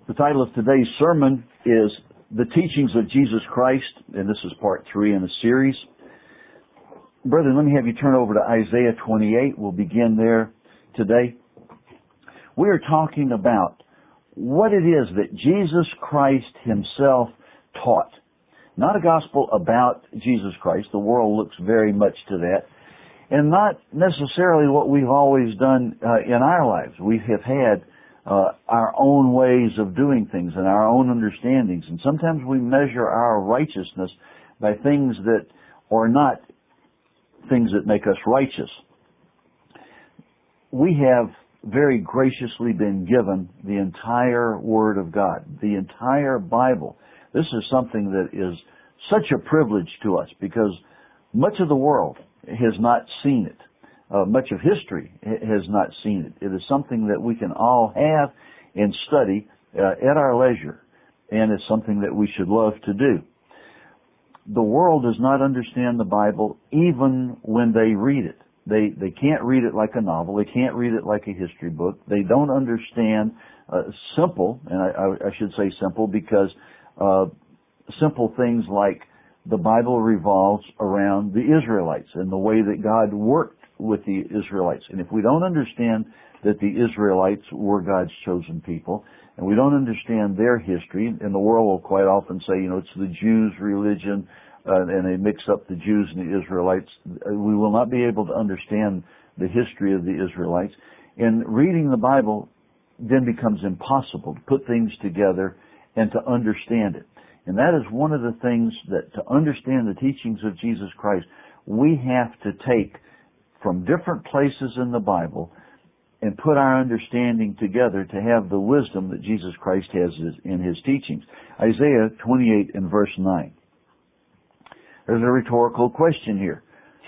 The title of today's sermon is The Teachings of Jesus Christ, and this is part 3 in a series. Brethren, let me have you turn over to Isaiah 28. We'll begin there today. We are talking about what it is that Jesus Christ Himself taught. Not a gospel about Jesus Christ. The world looks very much to that. And not necessarily what we've always done in our lives. We have had our own ways of doing things and our own understandings. And sometimes we measure our righteousness by things that are not things that make us righteous. We have very graciously been given the entire Word of God, the entire Bible. This is something that is such a privilege to us because much of the world has not seen it. Much of history has not seen it. It is something that we can all have and study at our leisure, and it's something that we should love to do. The world does not understand the Bible even when they read it. They can't read it like a novel. They can't read it like a history book. They don't understand simple, and I should say simple because simple things like the Bible revolves around the Israelites and the way that God worked with the Israelites. And if we don't understand that the Israelites were God's chosen people, and we don't understand their history, and the world will quite often say, it's the Jews' religion, and they mix up the Jews and the Israelites, we will not be able to understand the history of the Israelites. And reading the Bible then becomes impossible to put things together and to understand it. And that is one of the things that to understand the teachings of Jesus Christ, we have to take from different places in the Bible and put our understanding together to have the wisdom that Jesus Christ has in His teachings. Isaiah 28 and verse 9. There's a rhetorical question here.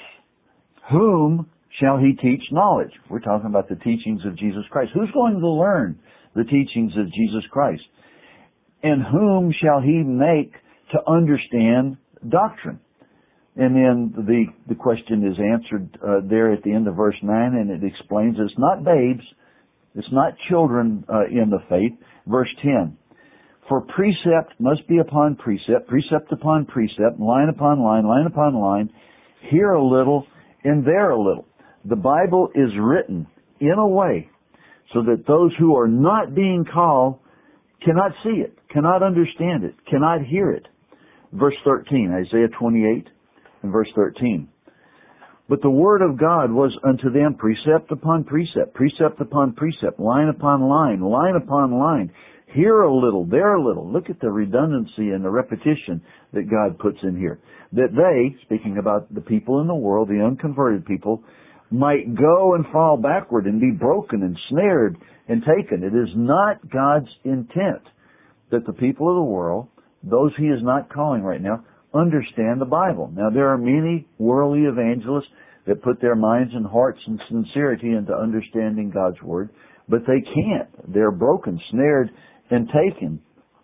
Whom shall He teach knowledge? We're talking about the teachings of Jesus Christ. Who's going to learn the teachings of Jesus Christ? And whom shall He make to understand doctrine? And then the question is answered there at the end of verse 9, and it explains it's not babes, it's not children in the faith. Verse 10, for precept must be upon precept, precept upon precept, line upon line, line upon line, here a little and there a little. The Bible is written in a way so that those who are not being called cannot see it, cannot understand it, cannot hear it. Verse 13, Isaiah 28 and verse 13. But the word of God was unto them precept upon precept, precept upon precept, line upon line, line upon line, here a little, there a little. Look at the redundancy and the repetition that God puts in here. That they, speaking about the people in the world, the unconverted people, might go and fall backward and be broken and snared and taken. It is not God's intent that the people of the world, those He is not calling right now, understand the Bible. Now, there are many worldly evangelists that put their minds and hearts and sincerity into understanding God's Word, but they can't. They're broken, snared, and taken.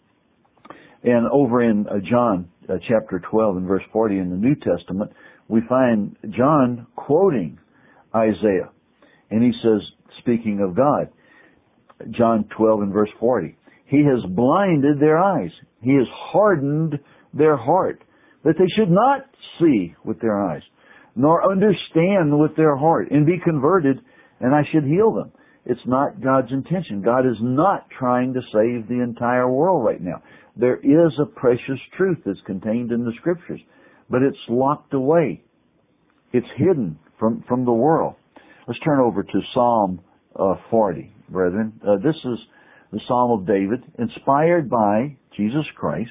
And over in John chapter 12 and verse 40 in the New Testament, we find John quoting Isaiah. And he says, speaking of God, John 12 and verse 40, He has blinded their eyes. He has hardened their heart, that they should not see with their eyes, nor understand with their heart, and be converted, and I should heal them. It's not God's intention. God is not trying to save the entire world right now. There is a precious truth that's contained in the Scriptures, but it's locked away. It's hidden from the world. Let's turn over to Psalm 40, brethren. This is the Psalm of David, inspired by Jesus Christ.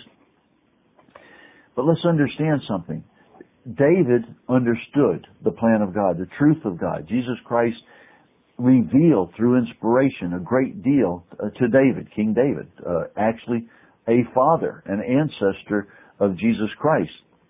But let's understand something. David understood the plan of God, the truth of God. Jesus Christ revealed through inspiration a great deal to David, King David, actually a father, an ancestor of Jesus Christ.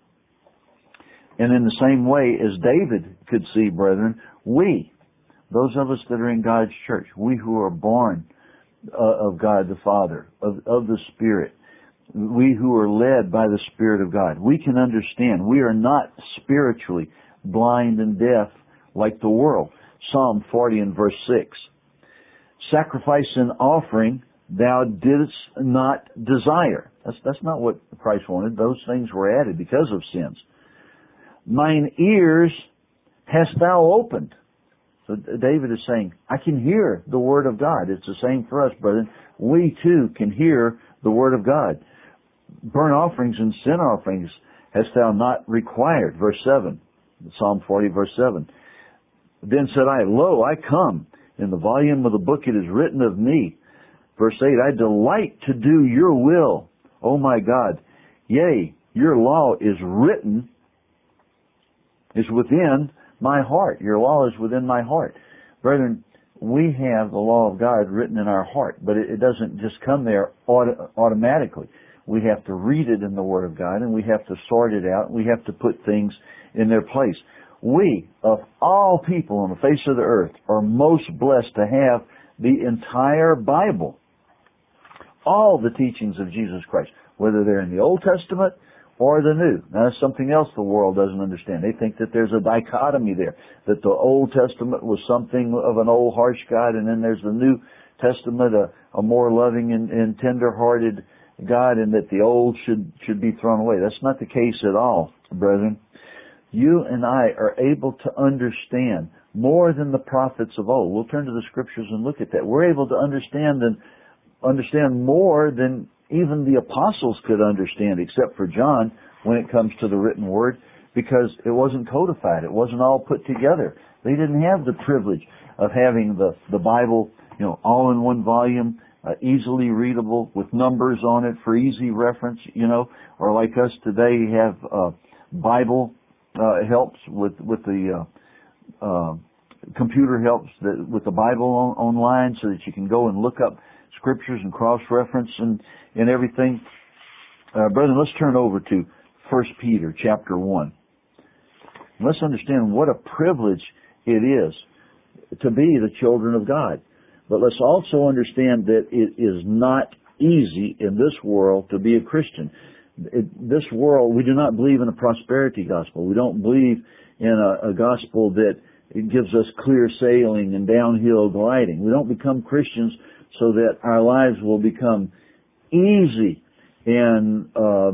And in the same way as David could see, brethren, we, those of us that are in God's church, we who are born of God the Father, of the Spirit, we who are led by the Spirit of God, we can understand we are not spiritually blind and deaf like the world. Psalm 40 and verse 6. Sacrifice and offering thou didst not desire. That's not what Christ wanted. Those things were added because of sins. Mine ears hast thou opened. So David is saying, I can hear the Word of God. It's the same for us, brethren. We too can hear the Word of God. Burnt offerings and sin offerings hast thou not required. Verse 7. Psalm 40, verse 7. Then said I, Lo, I come. In the volume of the book it is written of me. Verse 8, I delight to do your will, O my God. Yea, your law is written, is within my heart. Your law is within my heart. Brethren, we have the law of God written in our heart, but it doesn't just come there automatically. We have to read it in the Word of God, and we have to sort it out. We have to put things in their place. We, of all people on the face of the earth, are most blessed to have the entire Bible. All the teachings of Jesus Christ, whether they're in the Old Testament or the New. Now, that's something else the world doesn't understand. They think that there's a dichotomy there, that the Old Testament was something of an old, harsh God, and then there's the New Testament, a more loving and tender-hearted God, and that the old should be thrown away. That's not the case at all, brethren. You and I are able to understand more than the prophets of old. We'll turn to the Scriptures and look at that. We're able to understand more than even the apostles could understand, except for John, when it comes to the written word, because it wasn't codified. It wasn't all put together. They didn't have the privilege of having the Bible, all in one volume, easily readable, with numbers on it for easy reference, or like us today have Bible helps with the computer helps with the Bible online, so that you can go and look up Scriptures and cross-reference and everything. Brethren, let's turn over to 1 Peter chapter 1. Let's understand what a privilege it is to be the children of God. But let's also understand that it is not easy in this world to be a Christian. This world, we do not believe in a prosperity gospel. We don't believe in a gospel that it gives us clear sailing and downhill gliding. We don't become Christians so that our lives will become easy and,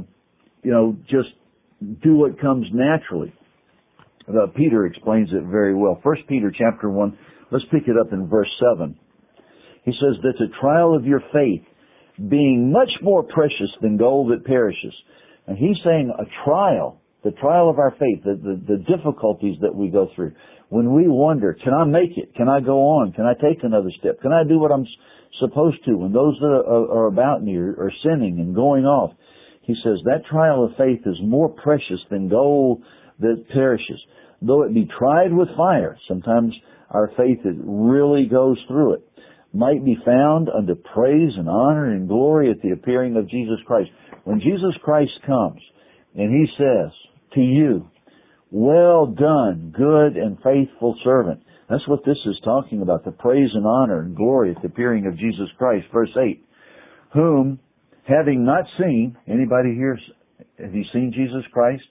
just do what comes naturally. Peter explains it very well. 1 Peter chapter 1, let's pick it up in verse 7. He says that the trial of your faith, being much more precious than gold that perishes. And he's saying a trial, the trial of our faith, the difficulties that we go through. When we wonder, can I make it? Can I go on? Can I take another step? Can I do what I'm supposed to? When those that are about me are sinning and going off, he says that trial of faith is more precious than gold that perishes. Though it be tried with fire, sometimes our faith, it really goes through it, might be found unto praise and honor and glory at the appearing of Jesus Christ. When Jesus Christ comes and He says to you, well done, good and faithful servant. That's what this is talking about, the praise and honor and glory at the appearing of Jesus Christ. Verse 8, whom, having not seen, anybody here, have you seen Jesus Christ?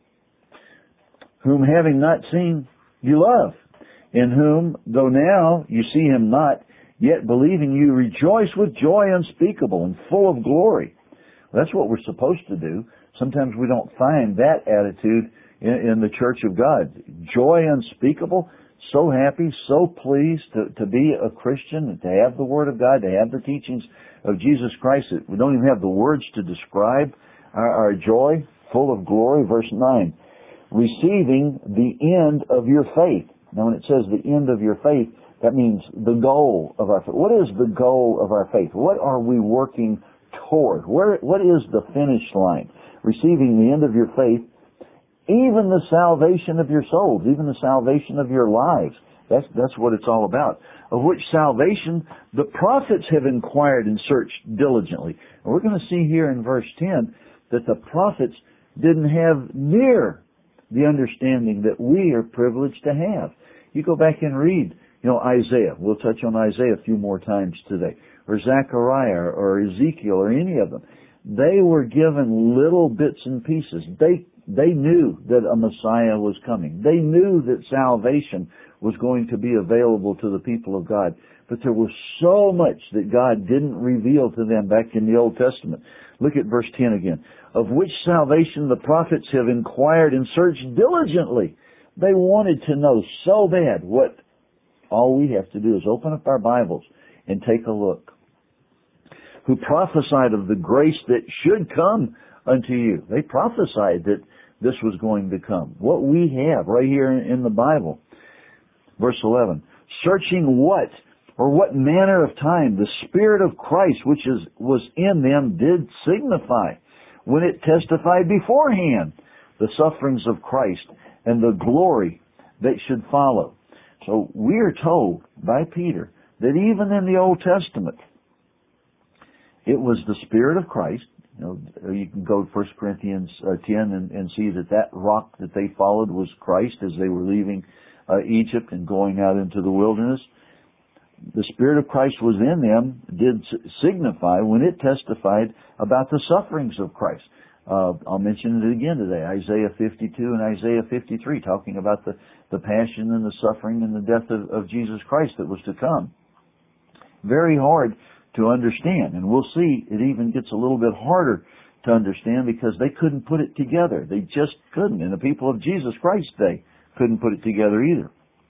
Whom having not seen, you love, in whom, though now you see Him not, yet believing you rejoice with joy unspeakable and full of glory. Well, that's what we're supposed to do. Sometimes we don't find that attitude in the church of God. Joy unspeakable, so happy, so pleased to be a Christian, and to have the Word of God, to have the teachings of Jesus Christ. We don't even have the words to describe our joy, full of glory. Verse 9, receiving the end of your faith. Now when it says the end of your faith, that means the goal of our faith. What is the goal of our faith? What are we working toward? What is the finish line? Receiving the end of your faith, even the salvation of your souls, even the salvation of your lives. That's what it's all about. Of which salvation the prophets have inquired and searched diligently. And we're going to see here in verse 10 that the prophets didn't have near the understanding that we are privileged to have. You go back and read, Isaiah. We'll touch on Isaiah a few more times today. Or Zechariah or Ezekiel or any of them. They were given little bits and pieces. They They knew that a Messiah was coming. They knew that salvation was going to be available to the people of God. But there was so much that God didn't reveal to them back in the Old Testament. Look at verse 10 again. Of which salvation the prophets have inquired and searched diligently. They wanted to know so bad what all we have to do is open up our Bibles and take a look. Who prophesied of the grace that should come unto you. They prophesied that this was going to come. What we have right here in the Bible. Verse 11. Searching what or what manner of time the Spirit of Christ which was in them did signify when it testified beforehand the sufferings of Christ and the glory that should follow. So we are told by Peter that even in the Old Testament, it was the Spirit of Christ. You can go to 1 Corinthians 10 and see that rock that they followed was Christ as they were leaving Egypt and going out into the wilderness. The Spirit of Christ was in them, did signify when it testified about the sufferings of Christ. I'll mention it again today, Isaiah 52 and Isaiah 53, talking about the passion and the suffering and the death of Jesus Christ that was to come. Very hard to understand, and we'll see it even gets a little bit harder to understand because they couldn't put it together. They just couldn't, and the people of Jesus Christ's day couldn't put it together either.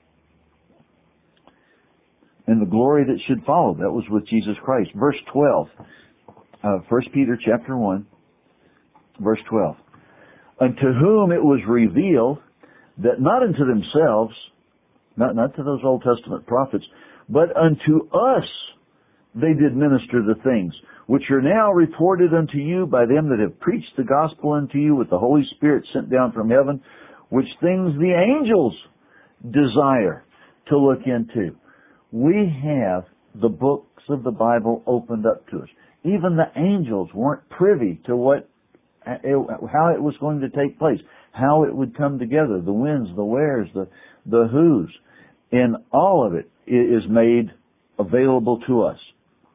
And the glory that should follow, that was with Jesus Christ. Verse 12, 1 Peter chapter 1, verse 12. Unto whom it was revealed that not unto themselves, not to those Old Testament prophets, but unto us they did minister the things which are now reported unto you by them that have preached the gospel unto you with the Holy Spirit sent down from heaven, which things the angels desire to look into. We have the books of the Bible opened up to us. Even the angels weren't privy to how it was going to take place, how it would come together, the whens, the wheres, the whos, and all of it is made available to us.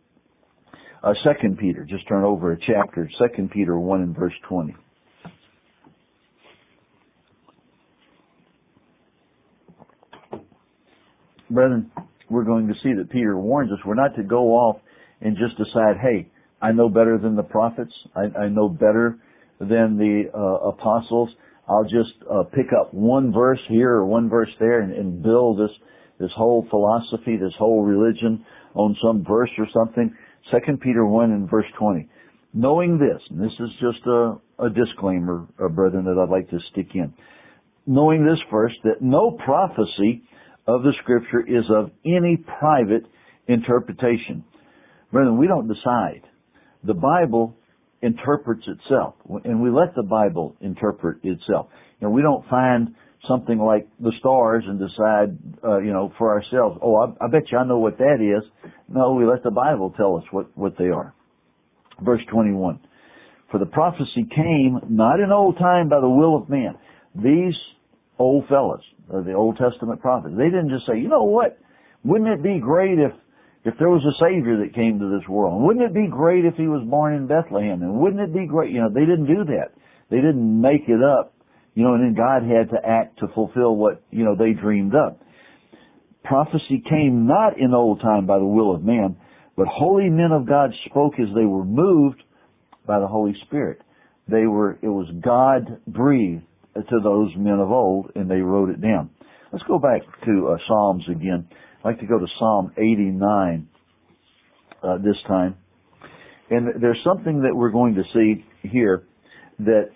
2 Peter, just turn over a chapter, 2 Peter 1 and verse 20. Brethren, we're going to see that Peter warns us we're not to go off and just decide, hey, I know better than the prophets, I know better than the apostles, I'll just pick up one verse here or one verse there and build this whole philosophy, this whole religion on some verse or something. 2 Peter 1 and verse 20. Knowing this, and this is just a disclaimer, brethren, that I'd like to stick in. Knowing this first, that no prophecy of the Scripture is of any private interpretation. Brethren, we don't decide. The Bible interprets itself, and we let the Bible interpret itself. We don't find something like the stars and decide, for ourselves, I bet you I know what that is. No, we let the Bible tell us what they are. Verse 21. For the prophecy came not in old time by the will of man. These old fellas, the Old Testament prophets, they didn't just say, you know what, wouldn't it be great if there was a Savior that came to this world? Wouldn't it be great if He was born in Bethlehem? And wouldn't it be great? They didn't do that. They didn't make it up. And then God had to act to fulfill what, they dreamed up. Prophecy came not in old time by the will of man, but holy men of God spoke as they were moved by the Holy Spirit. It was God breathed to those men of old, and they wrote it down. Let's go back to Psalms again. I'd like to go to Psalm 89 this time. And there's something that we're going to see here that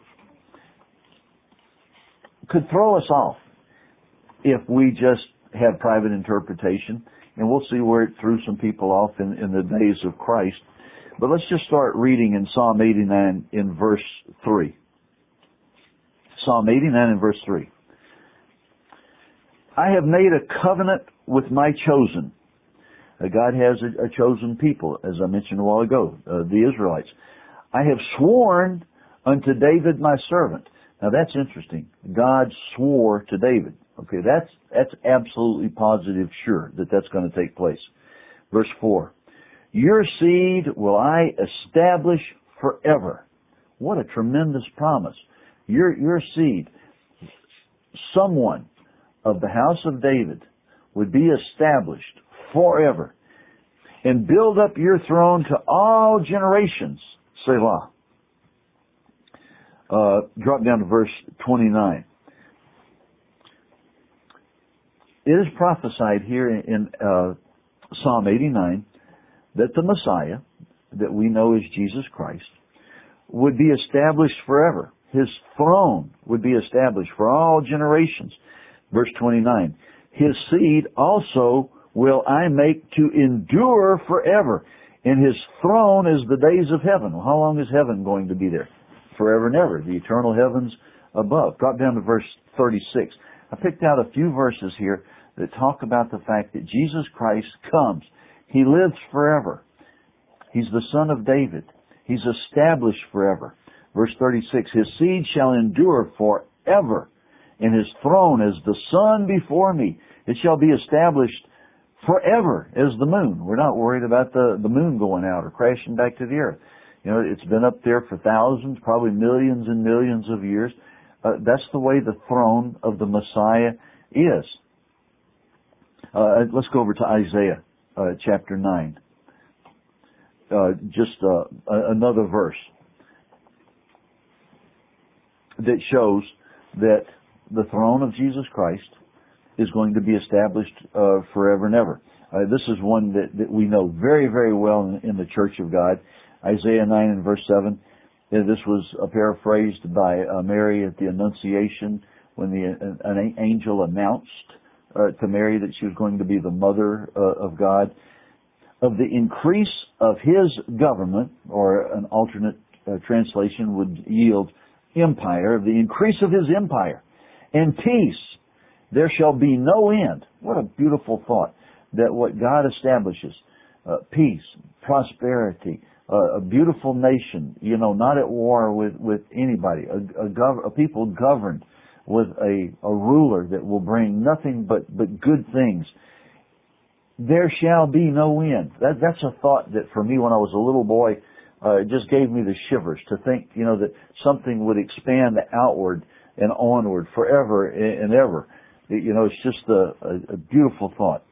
could throw us off if we just have private interpretation. And we'll see where it threw some people off in the days of Christ. But let's just start reading in Psalm 89 in verse 3. Psalm 89 and verse 3. I have made a covenant with my chosen. God has a chosen people, as I mentioned a while ago, the Israelites. I have sworn unto David my servant. Now that's interesting. God swore to David. Okay, that's absolutely positive, sure, that's going to take place. Verse 4. Your seed will I establish forever. What a tremendous promise. your seed, someone of the house of David, would be established forever and build up your throne to all generations. Selah. Drop down to verse 29. It is prophesied here in Psalm 89 that the Messiah, that we know as Jesus Christ, would be established forever. His throne would be established for all generations. Verse 29, His seed also will I make to endure forever, and His throne is the days of heaven. Well, how long is heaven going to be there? Forever and ever, the eternal heavens above. Drop down to verse 36. I picked out a few verses here that talk about the fact that Jesus Christ comes. He lives forever. He's the Son of David. He's established forever. Verse 36, His seed shall endure forever, and His throne is the sun before me. It shall be established forever as the moon. We're not worried about the moon going out or crashing back to the earth. You know, it's been up there for thousands, probably millions and millions of years. That's the way the throne of the Messiah is. Let's go over to Isaiah chapter 9. Another verse that shows that the throne of Jesus Christ is going to be established forever and ever. This is one that we know very, very well in the Church of God. Isaiah 9 and verse 7. This was paraphrased by Mary at the Annunciation when an angel announced to Mary that she was going to be the mother of God. Of the increase of His government, or an alternate translation would yield empire, of the increase of His empire and peace, there shall be no end. What a beautiful thought, that what God establishes, peace, prosperity, a beautiful nation, you know, not at war with anybody, a people governed with a ruler that will bring nothing but good things. There shall be no end. That's a thought that for me when I was a little boy, it just gave me the shivers to think, you know, that something would expand outward and onward forever and ever. You know, it's just a beautiful thought.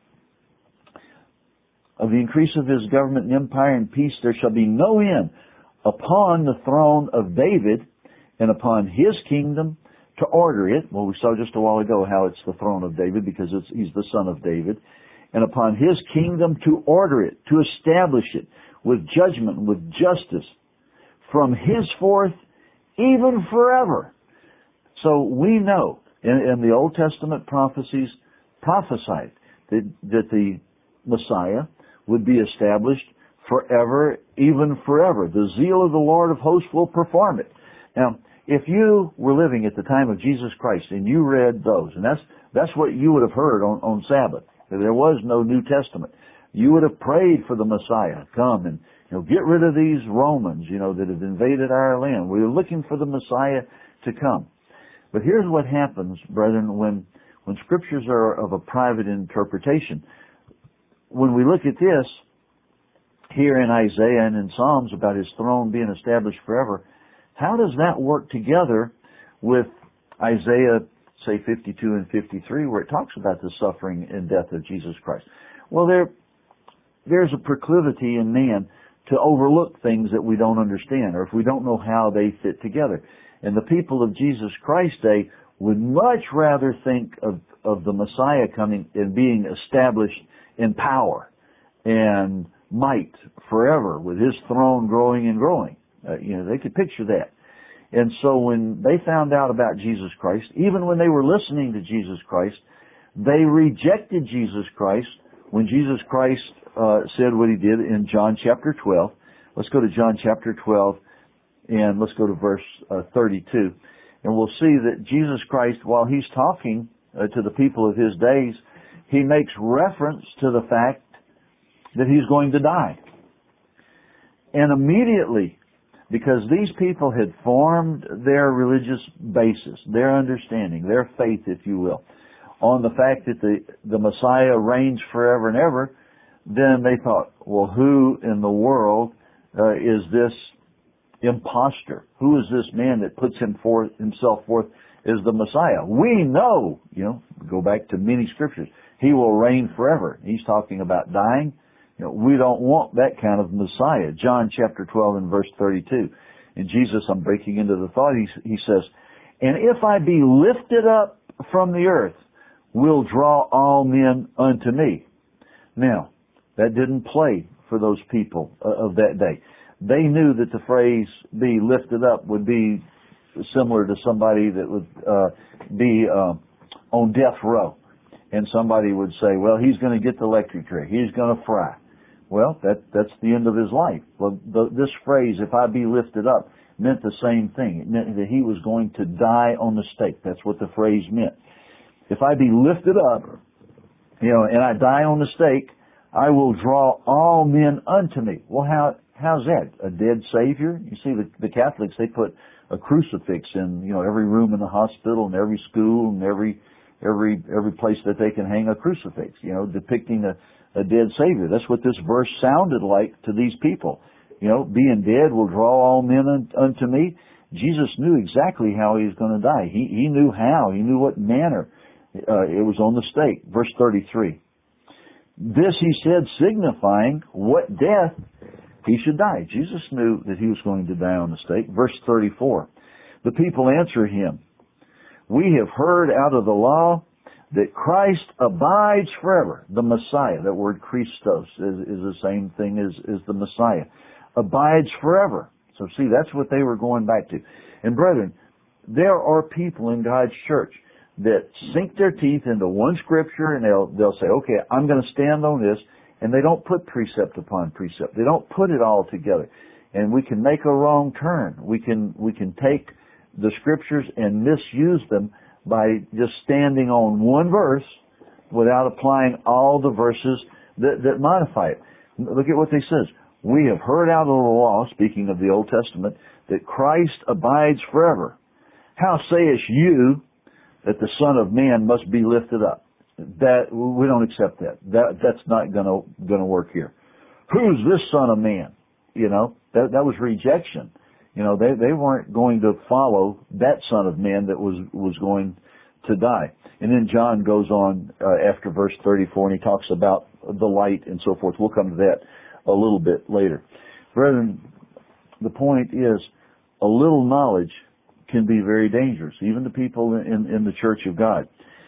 Of the increase of His government and empire and peace, there shall be no end upon the throne of David and upon His kingdom to order it. Well, we saw just a while ago how it's the throne of David because He's the son of David. And upon His kingdom to order it, to establish it with judgment, with justice, from henceforth, even forever. So we know, in the Old Testament prophecies prophesied that the Messiah would be established forever, even forever. The zeal of the Lord of hosts will perform it. Now, if you were living at the time of Jesus Christ and you read those, and that's what you would have heard on Sabbath. There was no New Testament. You would have prayed for the Messiah. Come and, you know, get rid of these Romans, you know, that have invaded our land. We're looking for the Messiah to come. But here's what happens, brethren, when scriptures are of a private interpretation. When we look at this here in Isaiah and in Psalms about His throne being established forever, how does that work together with Isaiah, say 52 and 53, where it talks about the suffering and death of Jesus Christ? Well, there's a proclivity in man to overlook things that we don't understand, or if we don't know how they fit together. And the people of Jesus Christ's day would much rather think of the Messiah coming and being established in power and might forever, with His throne growing and growing. You know, they could picture that. And so when they found out about Jesus Christ, even when they were listening to Jesus Christ, they rejected Jesus Christ when Jesus Christ said what He did in John chapter 12. Let's go to John chapter 12 and let's go to verse 32. And we'll see that Jesus Christ, while He's talking to the people of His days, He makes reference to the fact that He's going to die. And immediately, because these people had formed their religious basis, their understanding, their faith, if you will, on the fact that the Messiah reigns forever and ever, then they thought, well, who in the world is this imposter. Who is this man that puts himself forth as the Messiah? We know, go back to many scriptures, he will reign forever. He's talking about dying. We don't want that kind of Messiah. John chapter 12 and verse 32. And Jesus, I'm breaking into the thought, he says, and if I be lifted up from the earth, will draw all men unto me. Now, that didn't play for those people of that day. They knew that the phrase be lifted up would be similar to somebody that would be on death row. And somebody would say, well, he's going to get the electric chair. He's going to fry. Well, that's the end of his life. Well, this phrase, if I be lifted up, meant the same thing. It meant that he was going to die on the stake. That's what the phrase meant. If I be lifted up, and I die on the stake, I will draw all men unto me. Well, how's that? A dead Savior? You see, the Catholics, they put a crucifix in, every room in the hospital and every school and every place that they can hang a crucifix, depicting a dead Savior. That's what this verse sounded like to these people. Being dead will draw all men unto me. Jesus knew exactly how he was going to die. He knew how. He knew what manner. It was on the stake. Verse 33. This he said, signifying what death he should die. Jesus knew that he was going to die on the stake. Verse 34. The people answer him, we have heard out of the law that Christ abides forever. The Messiah, that word Christos is the same thing as the Messiah. Abides forever. So see, that's what they were going back to. And brethren, there are people in God's church that sink their teeth into one scripture and they'll say, okay, I'm going to stand on this, and they don't put precept upon precept. They don't put it all together. And we can make a wrong turn. We can take the scriptures and misuse them by just standing on one verse without applying all the verses that modify it. Look at what they says. We have heard out of the law, speaking of the Old Testament, that Christ abides forever. How sayest you that the Son of Man must be lifted up? That we don't accept that. That's not gonna work here. Who's this Son of Man? That was rejection. They weren't going to follow that Son of Man that was going to die. And then John goes on after verse 34, and he talks about the light and so forth. We'll come to that a little bit later. Brethren, the point is, a little knowledge can be very dangerous, even to people in the Church of God.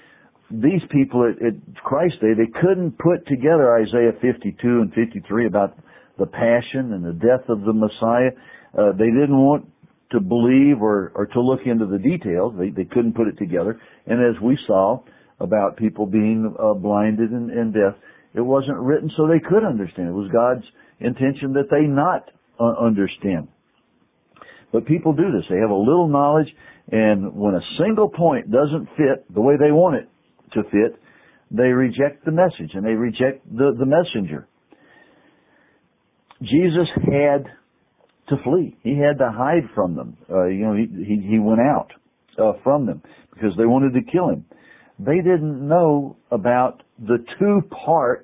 These people at Christ's day, they couldn't put together Isaiah 52 and 53 about the passion and the death of the Messiah. They didn't want to believe or to look into the details. They couldn't put it together. And as we saw about people being blinded and deaf, it wasn't written so they could understand. It was God's intention that they not understand. But people do this. They have a little knowledge, and when a single point doesn't fit the way they want it to fit, they reject the message and they reject the messenger. Jesus had to flee. He had to hide from them. He went out from them because they wanted to kill him. They didn't know about the two-part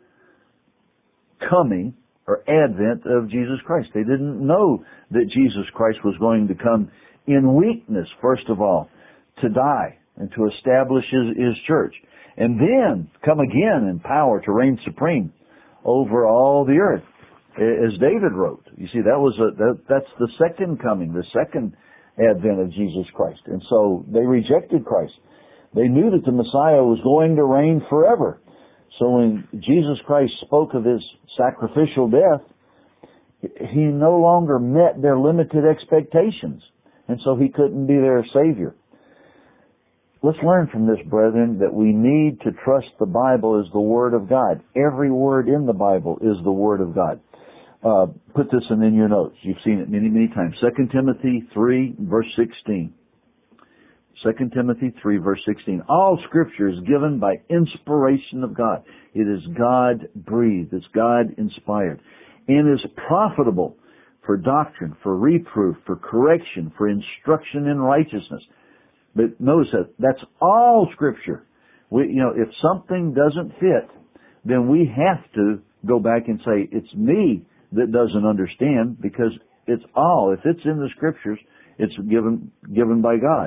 coming or advent of Jesus Christ. They didn't know that Jesus Christ was going to come in weakness, first of all, to die and to establish his church, and then come again in power to reign supreme over all the earth, as David wrote. You see, that's the second coming, the second advent of Jesus Christ. And so they rejected Christ. They knew that the Messiah was going to reign forever. So when Jesus Christ spoke of his sacrificial death, he no longer met their limited expectations. And so he couldn't be their Savior. Let's learn from this, brethren, that we need to trust the Bible as the Word of God. Every word in the Bible is the Word of God. Put this in your notes. You've seen it many, many times. 2 Timothy 3, verse 16. 2 Timothy 3, verse 16. All Scripture is given by inspiration of God. It is God-breathed. It's God-inspired. And is profitable for doctrine, for reproof, for correction, for instruction in righteousness. But notice that's all Scripture. If something doesn't fit, then we have to go back and say, it's me that doesn't understand, because It's all. If it's in the Scriptures, it's given by God.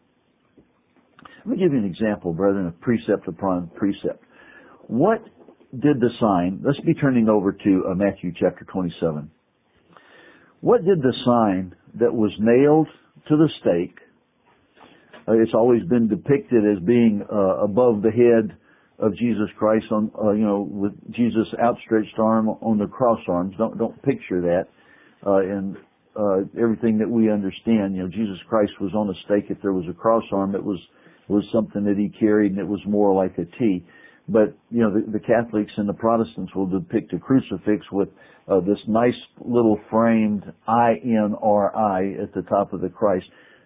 Let me give you an example, brethren, of precept upon precept. What did the sign, let's be turning over to Matthew chapter 27. What did the sign that was nailed to the stake, it's always been depicted as being above the head of Jesus Christ, on with Jesus' outstretched arm on the cross arms. Don't picture that. And everything that we understand, Jesus Christ was on a stake. If there was a cross arm, it was something that he carried, and it was more like a T. But the Catholics and the Protestants will depict a crucifix with this nice little framed I-N-R-I at the top of the cross,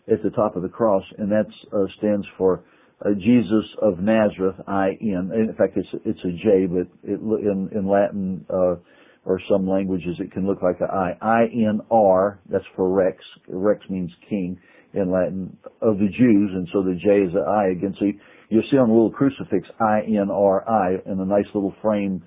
and that stands for Jesus of Nazareth, I-N. In fact, it's a J, but in Latin or some languages it can look like an I. I-N-R, that's for Rex. Rex means king in Latin, of the Jews, and so the J is the I again. So you'll see on the little crucifix, I-N-R-I, and a nice little frame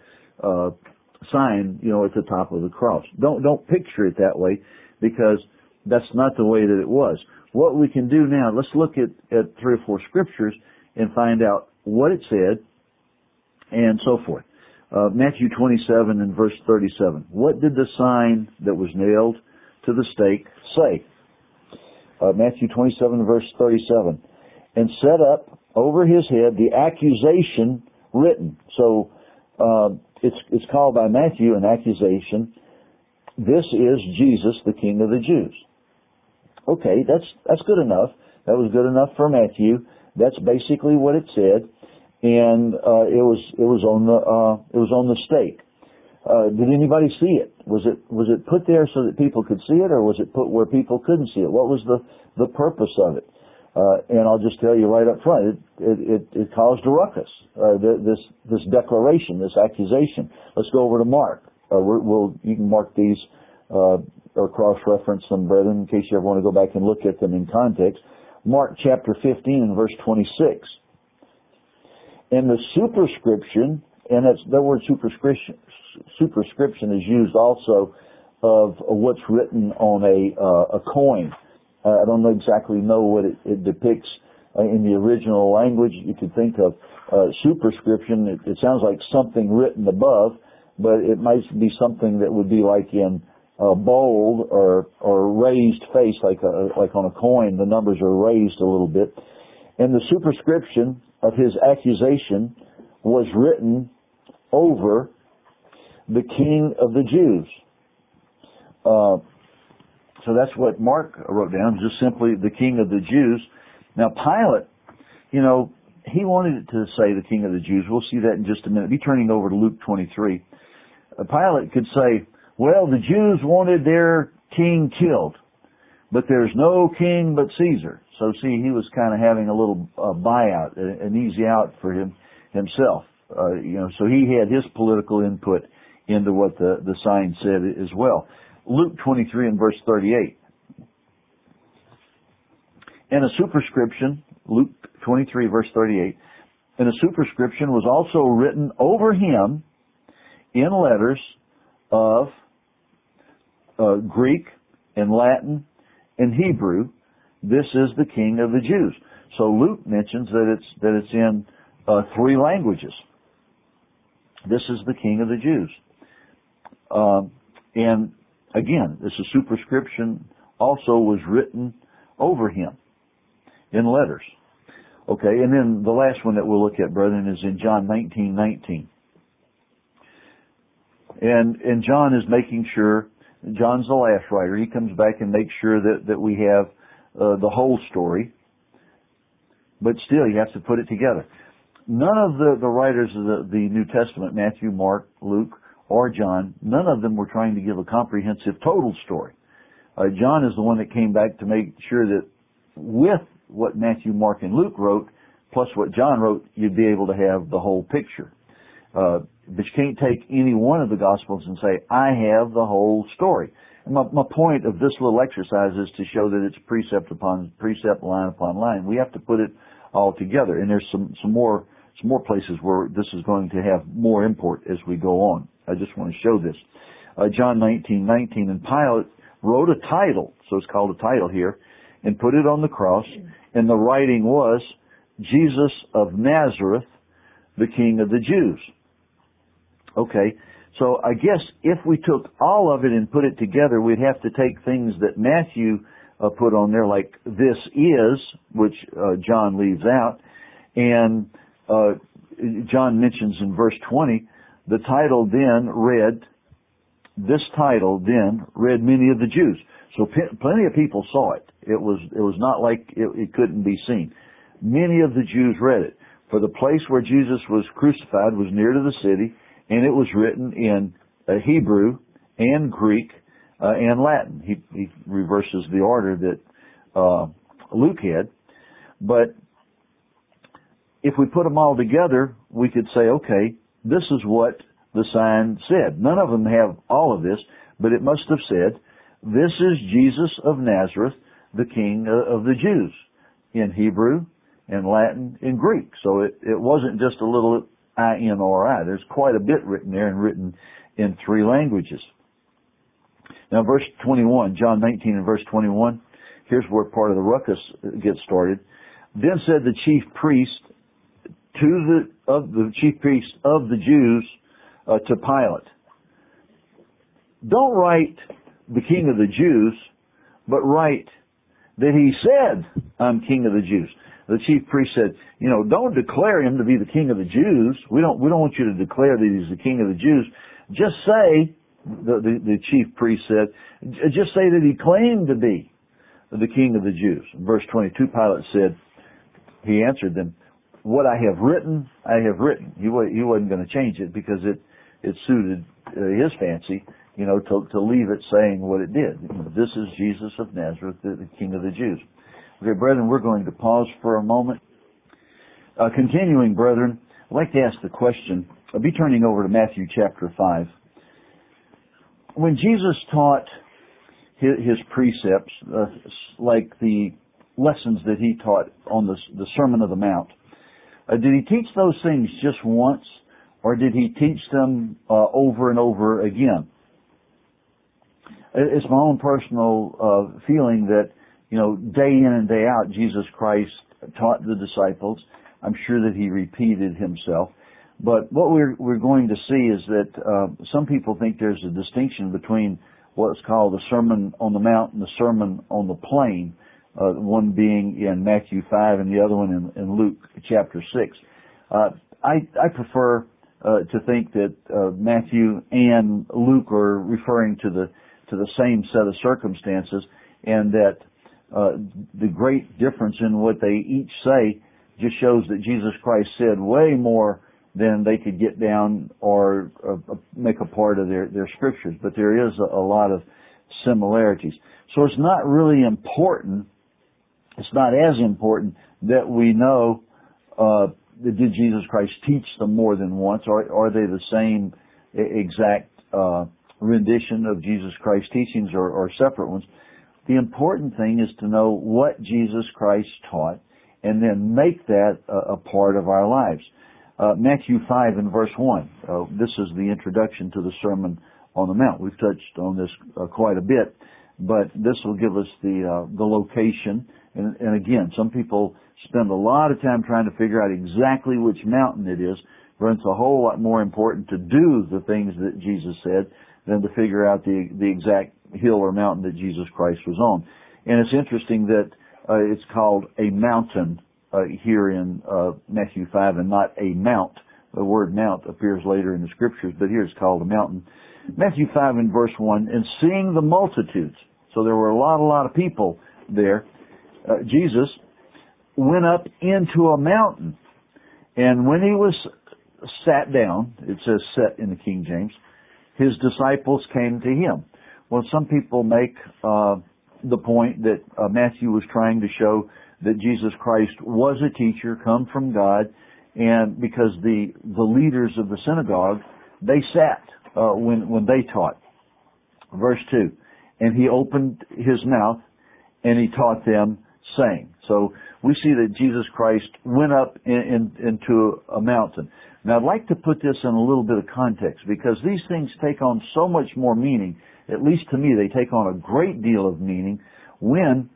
sign, at the top of the cross. Don't picture it that way, because that's not the way that it was. What we can do now, let's look at 3 or 4 scriptures and find out what it said and so forth. Matthew 27 and verse 37. What did the sign that was nailed to the stake say? Matthew 27 verse 37. And set up over his head the accusation written. So it's called by Matthew an accusation. This is Jesus, the King of the Jews. Okay, that's good enough. That was good enough for Matthew. That's basically what it said, and it was on the stake. Did anybody see it? Was it put there so that people could see it, or was it put where people couldn't see it? What was the purpose of it? And I'll just tell you right up front, it caused a ruckus. This declaration, this accusation. Let's go over to Mark. You can mark these. Or cross-reference them, brethren, in case you ever want to go back and look at them in context. Mark chapter 15 and verse 26. And the superscription, and the word superscription is used also of what's written on a coin. I don't exactly know what it depicts in the original language. You could think of superscription. It sounds like something written above, but it might be something that would be like in bold or raised face, like on a coin. The numbers are raised a little bit. And the superscription of his accusation was written over the King of the Jews. So that's what Mark wrote down, just simply the King of the Jews. Now Pilate, he wanted it to say the King of the Jews. We'll see that in just a minute. Be turning over to Luke 23. Pilate could say, well, the Jews wanted their king killed, but there's no king but Caesar. So see, he was kind of having a little buyout, an easy out for himself. So he had his political input into what the sign said as well. Luke 23 and verse 38. And a superscription, Luke 23 verse 38, and a superscription was also written over him in letters of Greek and Latin and Hebrew. This is the King of the Jews. So Luke mentions that it's in 3 languages. This is the King of the Jews. And again, this is superscription also was written over him in letters. Okay, and then the last one that we'll look at, brethren, is in John 19:19. And John is making sure, John's the last writer, he comes back and makes sure that we have the whole story. But still, you have to put it together. None of the writers of the New Testament, Matthew, Mark, Luke, or John, none of them were trying to give a comprehensive total story. John is the one that came back to make sure that with what Matthew, Mark, and Luke wrote, plus what John wrote, you'd be able to have the whole picture. But you can't take any one of the Gospels and say, I have the whole story. And my point of this little exercise is to show that it's precept upon precept, line upon line. We have to put it all together. And there's some more places where this is going to have more import as we go on. I just want to show this. John 19:19, and Pilate wrote a title, so it's called a title here, and put it on the cross, and the writing was, Jesus of Nazareth, the King of the Jews. Okay, so I guess if we took all of it and put it together, we'd have to take things that Matthew put on there, like this is, which John leaves out, and John mentions in verse 20, the title then read, this title then read many of the Jews. So plenty of people saw it. It was not like it couldn't be seen. Many of the Jews read it. For the place where Jesus was crucified was near to the city, and it was written in Hebrew and Greek and Latin. He reverses the order that Luke had. But if we put them all together, we could say, okay, this is what the sign said. None of them have all of this, but it must have said, this is Jesus of Nazareth, the King of the Jews, in Hebrew and Latin and Greek. So it wasn't just a little I-N-R-I. There's quite a bit written there and written in 3 languages. Now verse 21, John 19 and verse 21, here's where part of the ruckus gets started. Then said the chief priest the chief priest of the Jews to Pilate, don't write the King of the Jews, but write that he said, I'm King of the Jews. The chief priest said, don't declare him to be the King of the Jews. We don't want you to declare that he's the King of the Jews. Just say, the chief priest said, just say that he claimed to be the King of the Jews. Verse 22, Pilate said, he answered them, what I have written, I have written. He wasn't going to change it because it suited his fancy, to leave it saying what it did. This is Jesus of Nazareth, the King of the Jews. Okay, brethren, we're going to pause for a moment. Continuing, brethren, I'd like to ask the question. I'll be turning over to Matthew chapter 5. When Jesus taught his precepts, like the lessons that he taught on the Sermon on the Mount, did he teach those things just once, or did he teach them over and over again? It's my own personal feeling that, day in and day out, Jesus Christ taught the disciples. I'm sure that he repeated himself. But what we're going to see is that some people think there's a distinction between what's called the Sermon on the Mount and the Sermon on the Plain, one being in Matthew 5 and the other one in Luke chapter 6. I prefer to think that Matthew and Luke are referring to the same set of circumstances, and that the great difference in what they each say just shows that Jesus Christ said way more than they could get down or make a part of their scriptures. But there is a lot of similarities. So it's not really important, it's not as important that we know did Jesus Christ teach them more than once, or are they the same exact rendition of Jesus Christ's teachings or separate ones. The important thing is to know what Jesus Christ taught and then make that a part of our lives. Matthew 5 and verse 1. This is the introduction to the Sermon on the Mount. We've touched on this quite a bit, but this will give us the location. And again, some people spend a lot of time trying to figure out exactly which mountain it is, but it's a whole lot more important to do the things that Jesus said than to figure out the exact hill or mountain that Jesus Christ was on. And it's interesting that it's called a mountain here in Matthew 5 and not a mount. The word mount appears later in the scriptures, but here it's called a mountain. Matthew 5 and verse 1, and seeing the multitudes, so there were a lot of people there, Jesus went up into a mountain, and when he was sat down, it says set in the King James, his disciples came to him. Well, some people make the point that Matthew was trying to show that Jesus Christ was a teacher, come from God, and because the leaders of the synagogue, they sat when they taught. Verse 2, and he opened his mouth and he taught them, saying. So we see that Jesus Christ went up into a mountain. Now, I'd like to put this in a little bit of context, because these things take on so much more meaning. At least to me, they take on a great deal of meaning when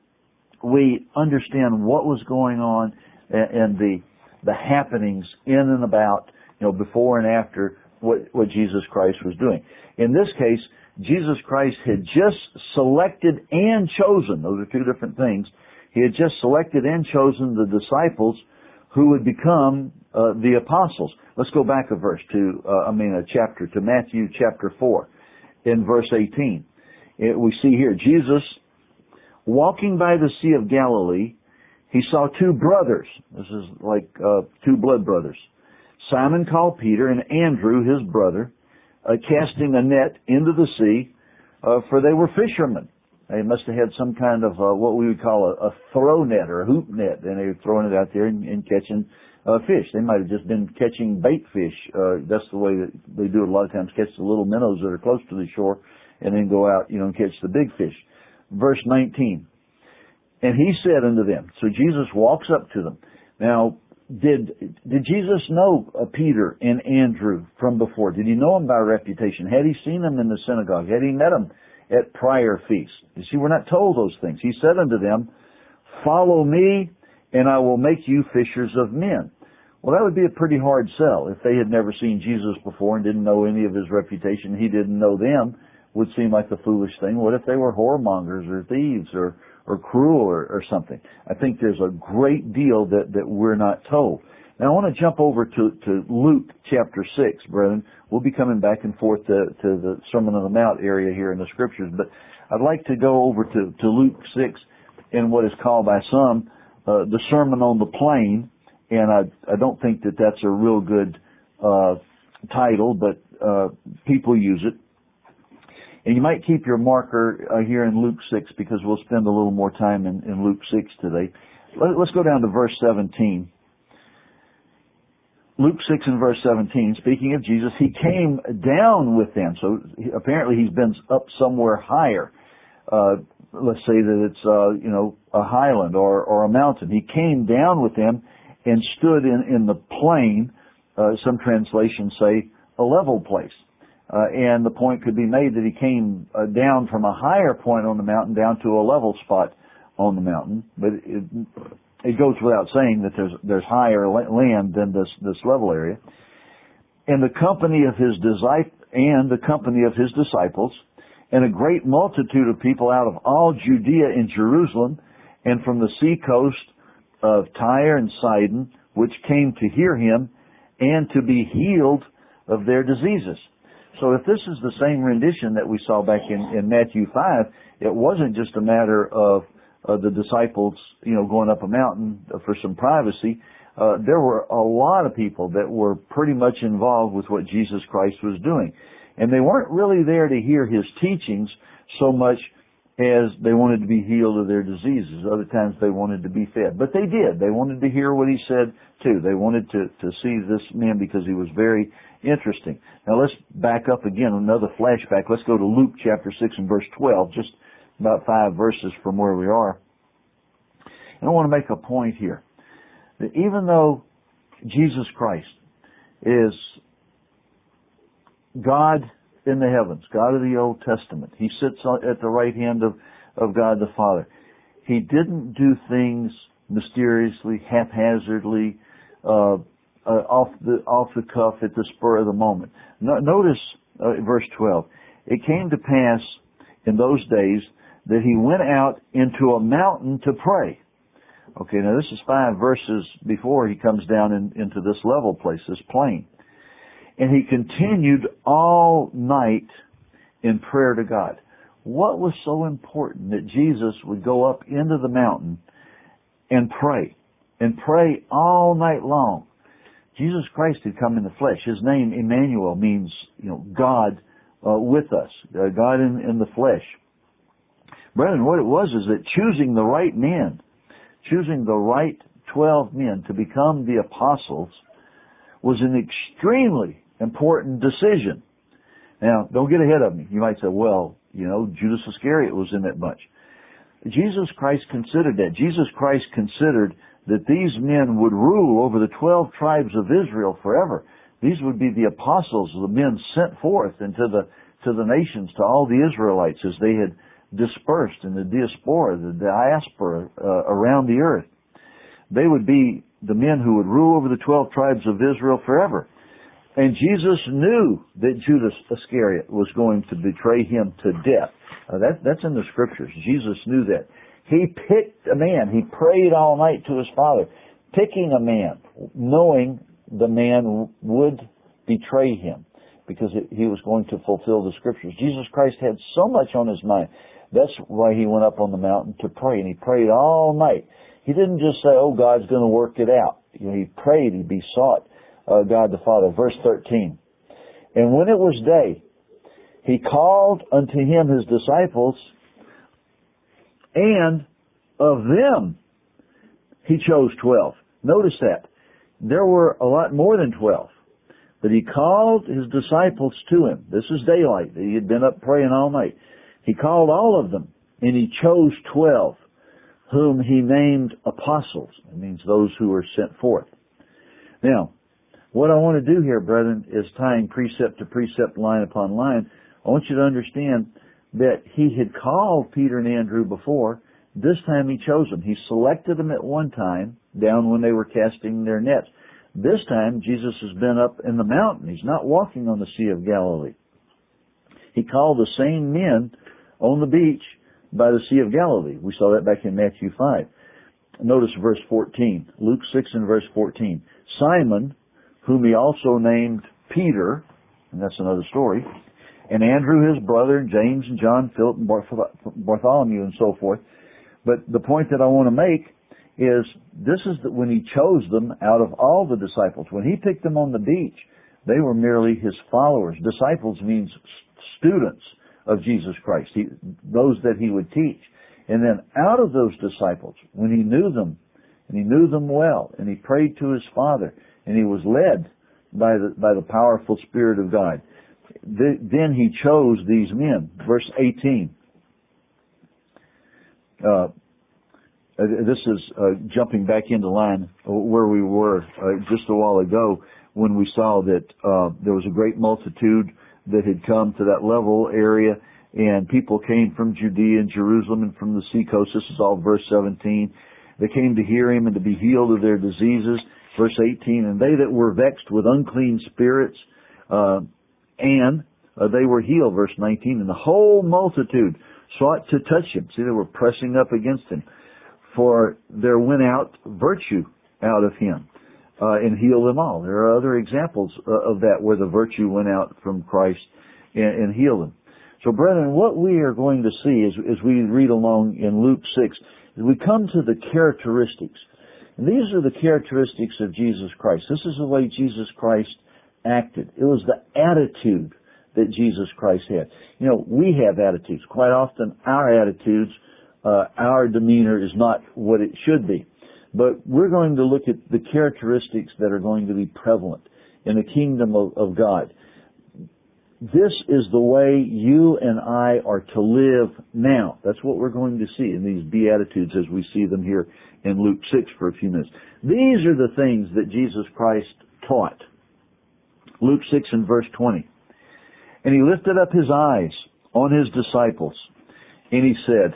we understand what was going on and the happenings in and about, before and after what Jesus Christ was doing. In this case, Jesus Christ had just selected and chosen, those are two different things, he had just selected and chosen the disciples who would become the apostles. Let's go back a chapter to Matthew chapter 4 in verse 18. We see here, Jesus, walking by the Sea of Galilee, he saw two brothers. This is like two blood brothers. Simon called Peter and Andrew, his brother, casting a net into the sea, for they were fishermen. They must have had some kind of what we would call a throw net or a hoop net, and they were throwing it out there and catching fish. They might have just been catching bait fish. That's the way that they do it a lot of times, catch the little minnows that are close to the shore and then go out, and catch the big fish. Verse 19. And he said unto them, so Jesus walks up to them. Now, did Jesus know Peter and Andrew from before? Did he know them by reputation? Had he seen them in the synagogue? Had he met them at prior feasts? You see, we're not told those things. He said unto them, follow me, and I will make you fishers of men. Well, that would be a pretty hard sell. If they had never seen Jesus before and didn't know any of his reputation, he didn't know them, would seem like the foolish thing. What if they were whoremongers or thieves or cruel or something? I think there's a great deal that we're not told. Now, I want to jump over to Luke chapter 6, brethren. We'll be coming back and forth to the Sermon on the Mount area here in the Scriptures, but I'd like to go over to Luke 6 in what is called by some the Sermon on the Plain, and I don't think that that's a real good title, but people use it. And you might keep your marker here in Luke 6, because we'll spend a little more time in Luke 6 today. Let's go down to verse 17. Luke 6 and verse 17, speaking of Jesus, he came down with them. So apparently he's been up somewhere higher. Let's say that it's, a highland or a mountain. He came down with them and stood in the plain. Some translations say a level place. And the point could be made that he came down from a higher point on the mountain down to a level spot on the mountain. But it goes without saying that there's higher land than this level area. And the company of his disciples, and a great multitude of people out of all Judea and Jerusalem, and from the sea coast of Tyre and Sidon, which came to hear him and to be healed of their diseases. So if this is the same rendition that we saw back in Matthew 5, it wasn't just a matter of the disciples, going up a mountain for some privacy. There were a lot of people that were pretty much involved with what Jesus Christ was doing. And they weren't really there to hear his teachings so much as they wanted to be healed of their diseases. Other times they wanted to be fed. But they did. They wanted to hear what he said too. They wanted to see this man because he was very interesting. Now let's back up again, another flashback. Let's go to Luke chapter 6 and verse 12, just about 5 verses from where we are. And I want to make a point here, that even though Jesus Christ is God in the heavens, God of the Old Testament, he sits at the right hand of God the Father, he didn't do things mysteriously, haphazardly, off the cuff at the spur of the moment. Notice verse 12. It came to pass in those days that he went out into a mountain to pray. Okay, now this is 5 verses before he comes down into this level place, this plain. And he continued all night in prayer to God. What was so important that Jesus would go up into the mountain and pray all night long? Jesus Christ had come in the flesh. His name, Emmanuel, means, God with us, God in the flesh. Brethren, what it was is that choosing the right men, choosing the right 12 men to become the apostles was an extremely important decision. Now, don't get ahead of me. You might say, well, Judas Iscariot was in that bunch. Jesus Christ considered that. Jesus Christ considered that these men would rule over the 12 tribes of Israel forever. These would be the apostles, the men sent forth into the nations, to all the Israelites as they had dispersed in the diaspora, the diaspora around the earth. They would be the men who would rule over the 12 tribes of Israel forever. And Jesus knew that Judas Iscariot was going to betray him to death. That's in the scriptures. Jesus knew that. He picked a man. He prayed all night to his Father, picking a man, knowing the man would betray him because he was going to fulfill the scriptures. Jesus Christ had so much on his mind. That's why he went up on the mountain to pray, and he prayed all night. He didn't just say, oh, God's going to work it out. He prayed, he besought God the Father. Verse 13. And when it was day, he called unto him his disciples, and of them he chose 12. Notice that. There were a lot more than 12. But he called his disciples to him. This is daylight. He had been up praying all night. He called all of them, and he chose 12, whom he named apostles. It means those who were sent forth. Now, what I want to do here, brethren, is tying precept to precept, line upon line. I want you to understand that he had called Peter and Andrew before. This time he chose them. He selected them at one time, down when they were casting their nets. This time, Jesus has been up in the mountain. He's not walking on the Sea of Galilee. He called the same men on the beach by the Sea of Galilee. We saw that back in Matthew 5. Notice verse 14. Luke 6 and verse 14. Simon, whom he also named Peter, and that's another story, and Andrew his brother, and James and John, Philip and Bartholomew, and so forth. But the point that I want to make is this is when he chose them out of all the disciples. When he picked them on the beach, they were merely his followers. Disciples means students of Jesus Christ, those that he would teach. And then out of those disciples, when he knew them, and he knew them well, and he prayed to his Father, and he was led by the powerful Spirit of God, then he chose these men. Verse 18. This is jumping back into line where we were just a while ago when we saw that there was a great multitude that had come to that level area, and people came from Judea and Jerusalem and from the seacoast. This is all verse 17. They came to hear him and to be healed of their diseases. Verse 18, and they that were vexed with unclean spirits, and they were healed. Verse 19, and the whole multitude sought to touch him. See, they were pressing up against him. For there went out virtue out of him, and healed them all. There are other examples of that where the virtue went out from Christ and healed them. So, brethren, what we are going to see as we read along in Luke 6, is we come to the characteristics. And these are the characteristics of Jesus Christ. This is the way Jesus Christ acted. It was the attitude that Jesus Christ had. You know, we have attitudes. Quite often our attitudes, our demeanor is not what it should be. But we're going to look at the characteristics that are going to be prevalent in the kingdom of God. This is the way you and I are to live now. That's what we're going to see in these Beatitudes as we see them here in Luke 6 for a few minutes. These are the things that Jesus Christ taught. Luke 6 and verse 20. And he lifted up his eyes on his disciples, and he said,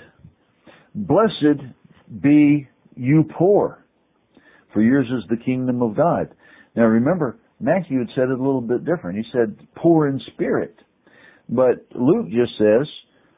Blessed be you poor, for yours is the kingdom of God. Now remember, Matthew had said it a little bit different. He said, poor in spirit. But Luke just says,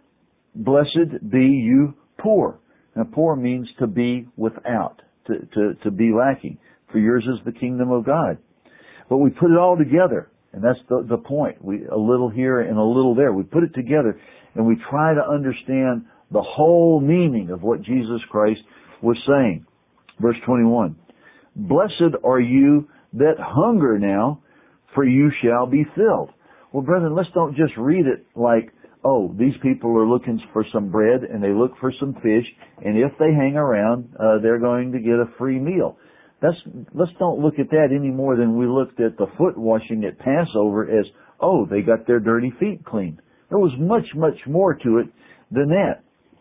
Blessed be you poor. Now poor means to be without, to be lacking. For yours is the kingdom of God. But we put it all together. And that's the point. A little here and a little there. We put it together and we try to understand the whole meaning of what Jesus Christ was saying. Verse 21. Blessed are you that hunger now, for you shall be filled. Well, brethren, let's don't just read it like, oh, these people are looking for some bread and they look for some fish, and if they hang around, they're going to get a free meal. Let's don't look at that any more than we looked at the foot washing at Passover as, oh, they got their dirty feet cleaned. There was much, much more to it than that.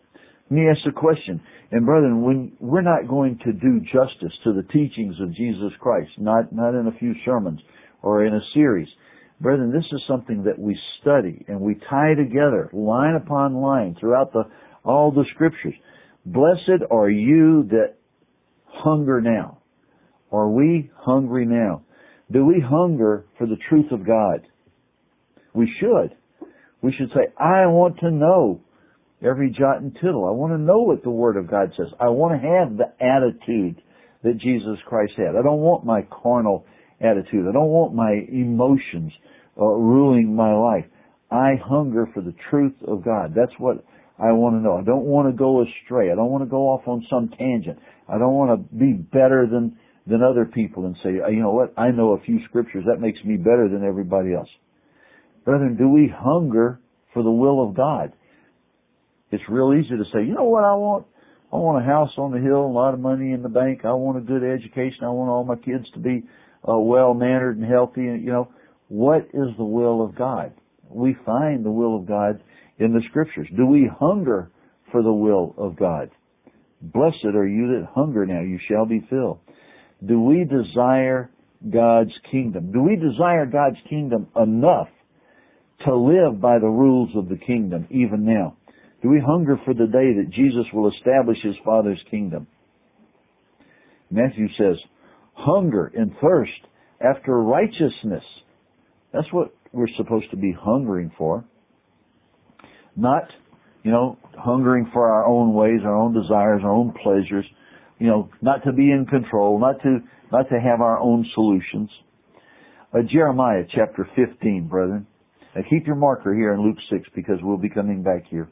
Let me ask a question. And brethren, when we're not going to do justice to the teachings of Jesus Christ, not in a few sermons or in a series. Brethren, this is something that we study and we tie together line upon line throughout all the scriptures. Blessed are you that hunger now. Are we hungry now? Do we hunger for the truth of God? We should. We should say, I want to know every jot and tittle. I want to know what the Word of God says. I want to have the attitude that Jesus Christ had. I don't want my carnal attitude. I don't want my emotions ruling my life. I hunger for the truth of God. That's what I want to know. I don't want to go astray. I don't want to go off on some tangent. I don't want to be better than other people and say, you know what, I know a few scriptures. That makes me better than everybody else. Brethren, do we hunger for the will of God? It's real easy to say, you know what I want? I want a house on the hill, a lot of money in the bank. I want a good education. I want all my kids to be well-mannered and healthy. And, you know, what is the will of God? We find the will of God in the Scriptures. Do we hunger for the will of God? Blessed are you that hunger now, you shall be filled. Do we desire God's kingdom? Do we desire God's kingdom enough to live by the rules of the kingdom even now? Do we hunger for the day that Jesus will establish His Father's kingdom? Matthew says, hunger and thirst after righteousness. That's what we're supposed to be hungering for. Not, hungering for our own ways, our own desires, our own pleasures. Not to be in control, not to have our own solutions. Jeremiah chapter 15, brethren. Now keep your marker here in Luke 6 because we'll be coming back here.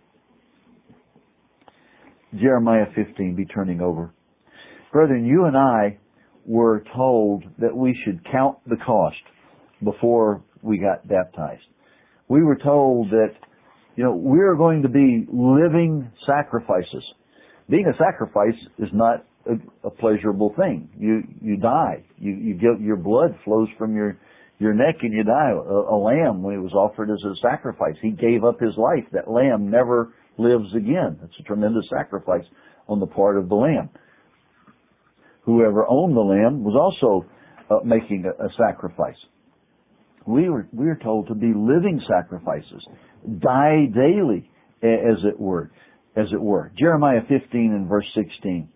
Jeremiah 15, be turning over. Brethren, you and I were told that we should count the cost before we got baptized. We were told that, we're going to be living sacrifices. Being a sacrifice is not a pleasurable thing. You die. Your blood flows from your neck and you die. A lamb, when it was offered as a sacrifice, he gave up his life. That lamb never lives again. It's a tremendous sacrifice on the part of the lamb. Whoever owned the lamb was also making a sacrifice. We are told to be living sacrifices, die daily, as it were. Jeremiah 15 and verse 16.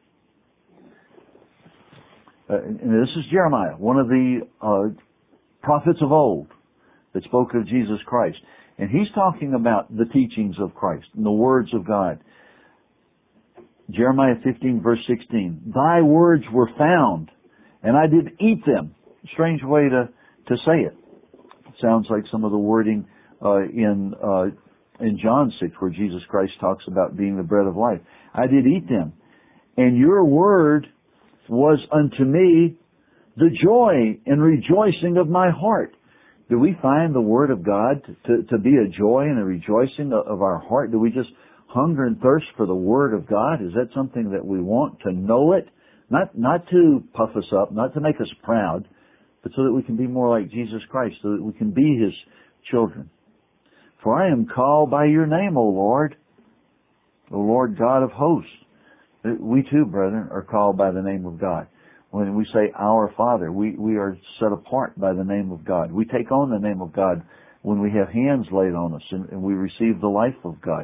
And this is Jeremiah, one of the prophets of old that spoke of Jesus Christ. And he's talking about the teachings of Christ and the words of God. Jeremiah 15 verse 16. Thy words were found, and I did eat them. Strange way to say it. Sounds like some of the wording in John 6 where Jesus Christ talks about being the bread of life. I did eat them. And your word was unto me the joy and rejoicing of my heart. Do we find the Word of God to be a joy and a rejoicing of our heart? Do we just hunger and thirst for the Word of God? Is that something that we want to know it? Not to puff us up, not to make us proud, but so that we can be more like Jesus Christ, so that we can be His children. For I am called by your name, O Lord God of hosts. We too, brethren, are called by the name of God. When we say our Father, we are set apart by the name of God. We take on the name of God when we have hands laid on us and we receive the life of God.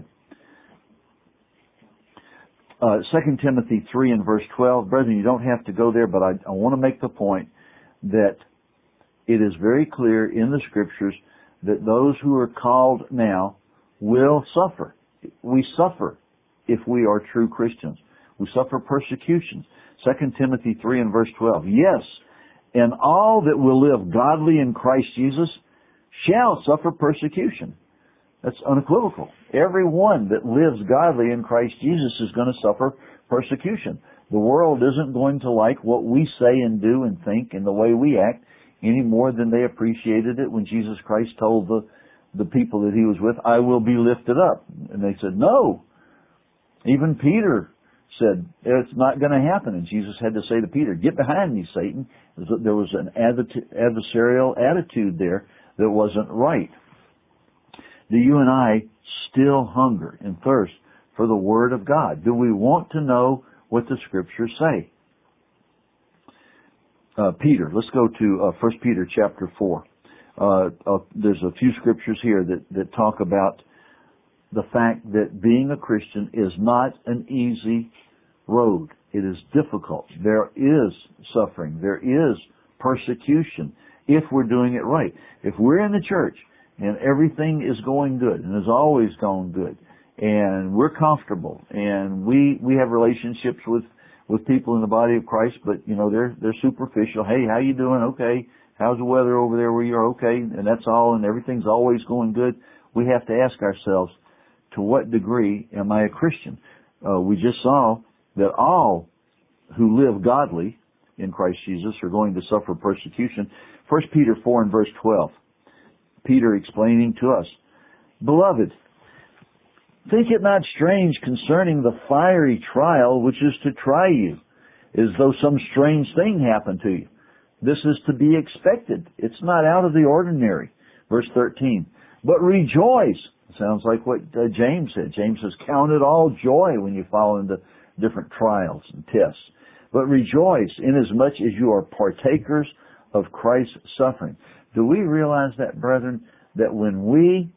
2 Timothy 3 and verse 12. Brethren, you don't have to go there, but I want to make the point that it is very clear in the Scriptures that those who are called now will suffer. We suffer if we are true Christians. We suffer persecutions. 2 Timothy 3 and verse 12. Yes, and all that will live godly in Christ Jesus shall suffer persecution. That's unequivocal. Everyone that lives godly in Christ Jesus is going to suffer persecution. The world isn't going to like what we say and do and think and the way we act any more than they appreciated it when Jesus Christ told the people that He was with, I will be lifted up. And they said, no. Even Peter said, it's not going to happen. And Jesus had to say to Peter, get behind me, Satan. There was an adversarial attitude there that wasn't right. Do you and I still hunger and thirst for the Word of God? Do we want to know what the Scriptures say? Peter, let's go to 1 Peter chapter 4. There's a few scriptures here that talk about the fact that being a Christian is not an easy road. It is difficult. There is suffering. There is persecution if we're doing it right. If we're in the church and everything is going good and has always gone good and we're comfortable and we have relationships with people in the body of Christ, but they're superficial. Hey, how you doing? Okay. How's the weather over there where you're? Okay. And that's all, and everything's always going good. We have to ask ourselves, to what degree am I a Christian? We just saw that all who live godly in Christ Jesus are going to suffer persecution. 1 Peter 4 and verse 12. Peter explaining to us, Beloved, think it not strange concerning the fiery trial which is to try you, as though some strange thing happened to you. This is to be expected. It's not out of the ordinary. Verse 13. But rejoice. Sounds like what James said. James says, count it all joy when you fall into different trials and tests. But rejoice inasmuch as you are partakers of Christ's suffering. Do we realize that, brethren, that when we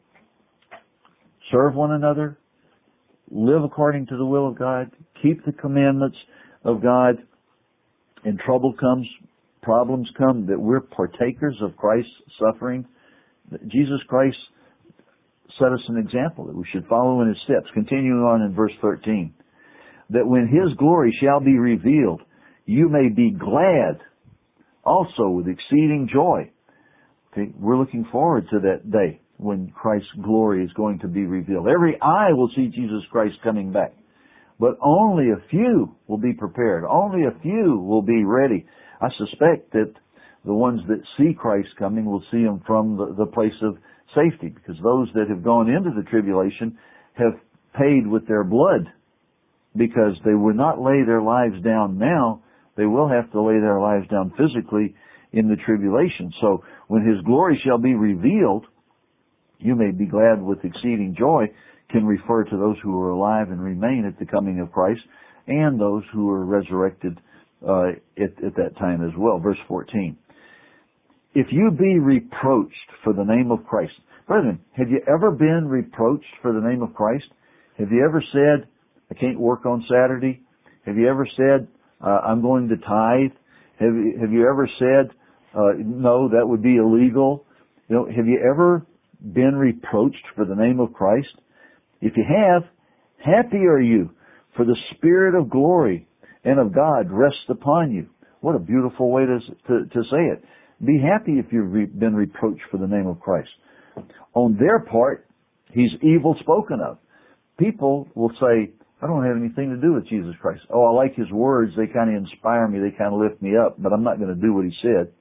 serve one another, live according to the will of God, keep the commandments of God, and trouble comes, problems come, that we're partakers of Christ's suffering? Jesus Christ set us an example that we should follow in His steps. Continuing on in verse 13. That when His glory shall be revealed, you may be glad also with exceeding joy. Okay, we're looking forward to that day when Christ's glory is going to be revealed. Every eye will see Jesus Christ coming back. But only a few will be prepared. Only a few will be ready. I suspect that the ones that see Christ coming will see Him from the place of safety, because those that have gone into the tribulation have paid with their blood, because they would not lay their lives down now. They will have to lay their lives down physically in the tribulation. So when His glory shall be revealed, you may be glad with exceeding joy, can refer to those who are alive and remain at the coming of Christ, and those who are resurrected at that time as well. Verse 14. If you be reproached for the name of Christ. Brethren, have you ever been reproached for the name of Christ? Have you ever said, I can't work on Saturday? Have you ever said, I'm going to tithe? Have you ever said, no, that would be illegal? Have you ever been reproached for the name of Christ? If you have, happy are you, for the Spirit of glory and of God rests upon you. What a beautiful way to say it. Be happy if you've been reproached for the name of Christ. On their part, He's evil spoken of. People will say, I don't have anything to do with Jesus Christ. Oh, I like His words. They kind of inspire me. They kind of lift me up, but I'm not going to do what He said.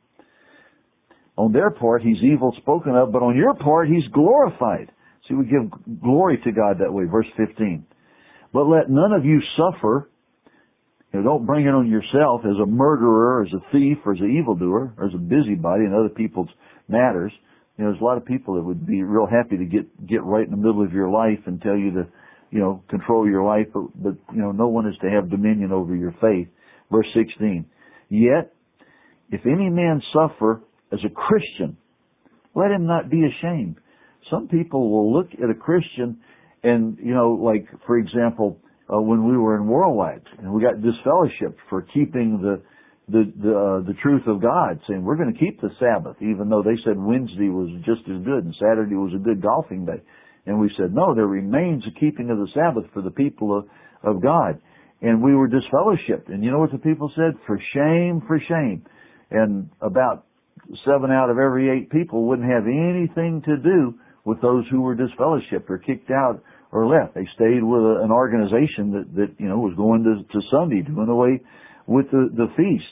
On their part, He's evil spoken of, but on your part, He's glorified. See, we give glory to God that way. Verse 15. But let none of you suffer. Don't bring it on yourself as a murderer, as a thief, or as an evildoer, or as a busybody in other people's matters. There's a lot of people that would be real happy to get right in the middle of your life and tell you to, control your life, but no one is to have dominion over your faith. Verse 16. Yet, if any man suffer as a Christian, let him not be ashamed. Some people will look at a Christian and, like, for example, when we were in Worldwide, and we got disfellowshipped for keeping the truth of God, saying we're going to keep the Sabbath, even though they said Wednesday was just as good and Saturday was a good golfing day. And we said, no, there remains a keeping of the Sabbath for the people of God. And we were disfellowshipped. And you know what the people said? For shame, for shame. And about 7 out of every 8 people wouldn't have anything to do with those who were disfellowshipped or kicked out or left. They stayed with an organization that was going to Sunday, doing away with the feast.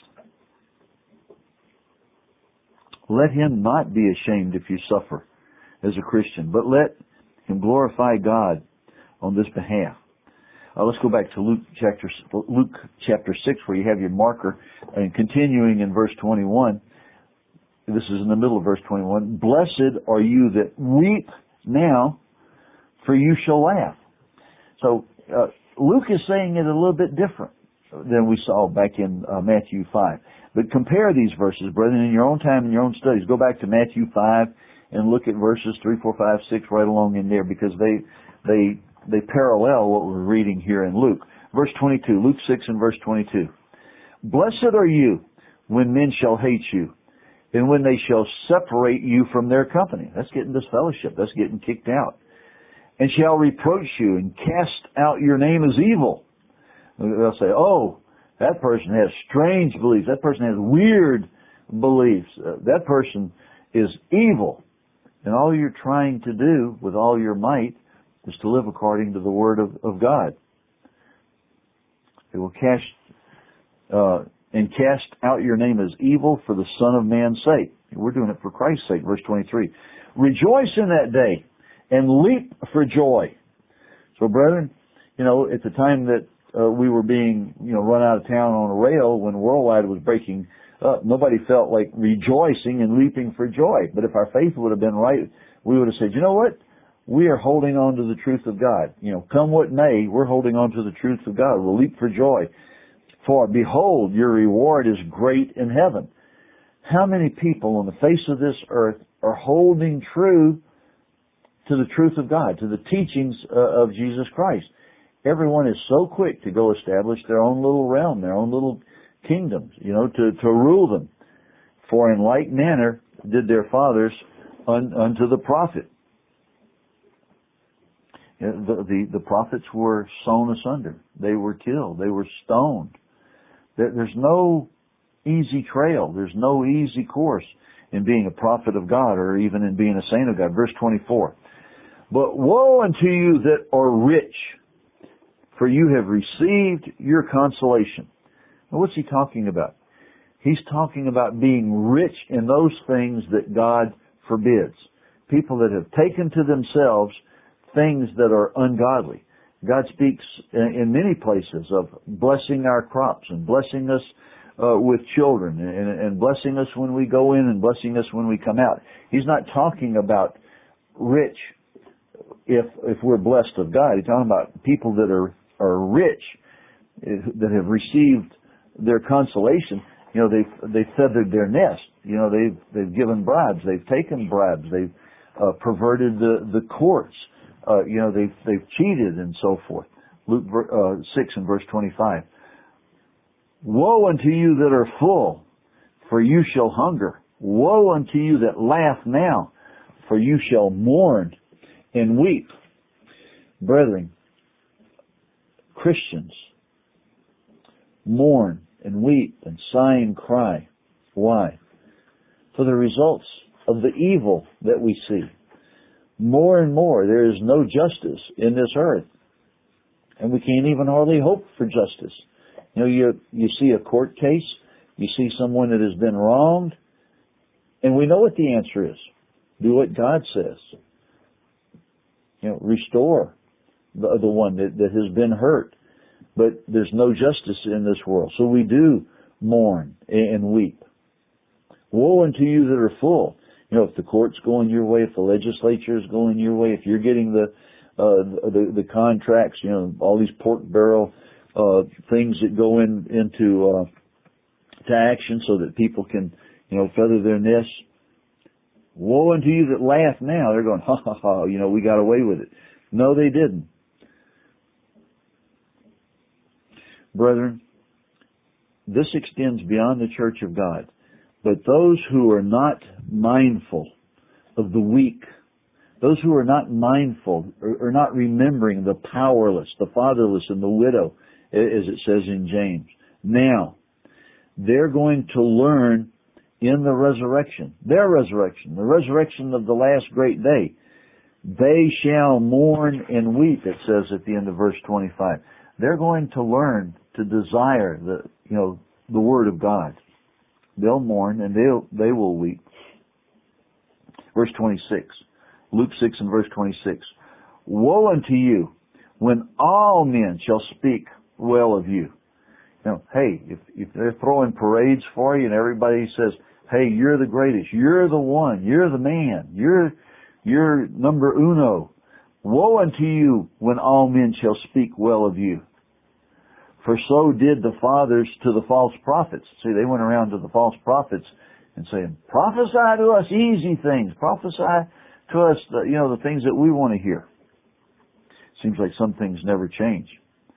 Let him not be ashamed if you suffer as a Christian, but let him glorify God on this behalf. Let's go back to Luke chapter 6, where you have your marker, and continuing in verse 21. This is in the middle of verse 21. Blessed are you that weep now, for you shall laugh. So Luke is saying it a little bit different than we saw back in Matthew 5. But compare these verses, brethren, in your own time, in your own studies. Go back to Matthew 5 and look at verses 3, 4, 5, 6 right along in there, because they parallel what we're reading here in Luke. Verse 22, Luke 6 and verse 22. Blessed are you when men shall hate you, and when they shall separate you from their company. That's getting disfellowship. That's getting kicked out. And shall reproach you and cast out your name as evil. They'll say, oh, that person has strange beliefs. That person has weird beliefs. That person is evil. And all you're trying to do with all your might is to live according to the Word of God. It will cast out your name as evil for the Son of Man's sake. We're doing it for Christ's sake. Verse 23. Rejoice in that day and leap for joy. So, brethren, at the time that we were being, run out of town on a rail when Worldwide was breaking up, nobody felt like rejoicing and leaping for joy. But if our faith would have been right, we would have said, you know what? We are holding on to the truth of God. Come what may, we're holding on to the truth of God. We'll leap for joy. For behold, your reward is great in heaven. How many people on the face of this earth are holding true to the truth of God, to the teachings of Jesus Christ? Everyone is so quick to go establish their own little realm, their own little kingdoms, to rule them. For in like manner did their fathers unto the prophet. The prophets were sown asunder. They were killed. They were stoned. There's no easy trail. There's no easy course in being a prophet of God or even in being a saint of God. Verse 24. But woe unto you that are rich, for you have received your consolation. Now, what's he talking about? He's talking about being rich in those things that God forbids. People that have taken to themselves things that are ungodly. God speaks in many places of blessing our crops and blessing us with children and blessing us when we go in and blessing us when we come out. He's not talking about rich if we're blessed of God. He's talking about people that are rich, that have received their consolation. They've feathered their nest. They've given bribes. They've taken bribes. They've perverted the courts. They've cheated and so forth. Luke 6 and verse 25. Woe unto you that are full, for you shall hunger. Woe unto you that laugh now, for you shall mourn and weep. Brethren, Christians mourn and weep and sigh and cry. Why? For the results of the evil that we see. More and more, there is no justice in this earth. And we can't even hardly hope for justice. You see a court case, you see someone that has been wronged, and we know what the answer is. Do what God says. Restore the one that has been hurt. But there's no justice in this world. So we do mourn and weep. Woe unto you that are full. If the court's going your way, if the legislature is going your way, if you're getting the contracts, all these pork barrel things that go into to action so that people can, feather their nests. Woe unto you that laugh now. They're going, ha ha ha, we got away with it. No, they didn't. Brethren, this extends beyond the church of God. But those who are not mindful of the weak, those who are not mindful or not remembering the powerless, the fatherless, and the widow, as it says in James, now they're going to learn in the resurrection, their resurrection, the resurrection of the last great day. They shall mourn and weep, it says at the end of verse 25. They're going to learn to desire the Word of God. They'll mourn and they will weep. Verse 26. Luke 6 and verse 26. Woe unto you when all men shall speak well of you. Hey, if they're throwing parades for you and everybody says, hey, you're the greatest, you're the one, you're the man, you're number uno. Woe unto you when all men shall speak well of you. For so did the fathers to the false prophets. See, they went around to the false prophets and saying, prophesy to us easy things. Prophesy to us, the things that we want to hear. Seems like some things never change.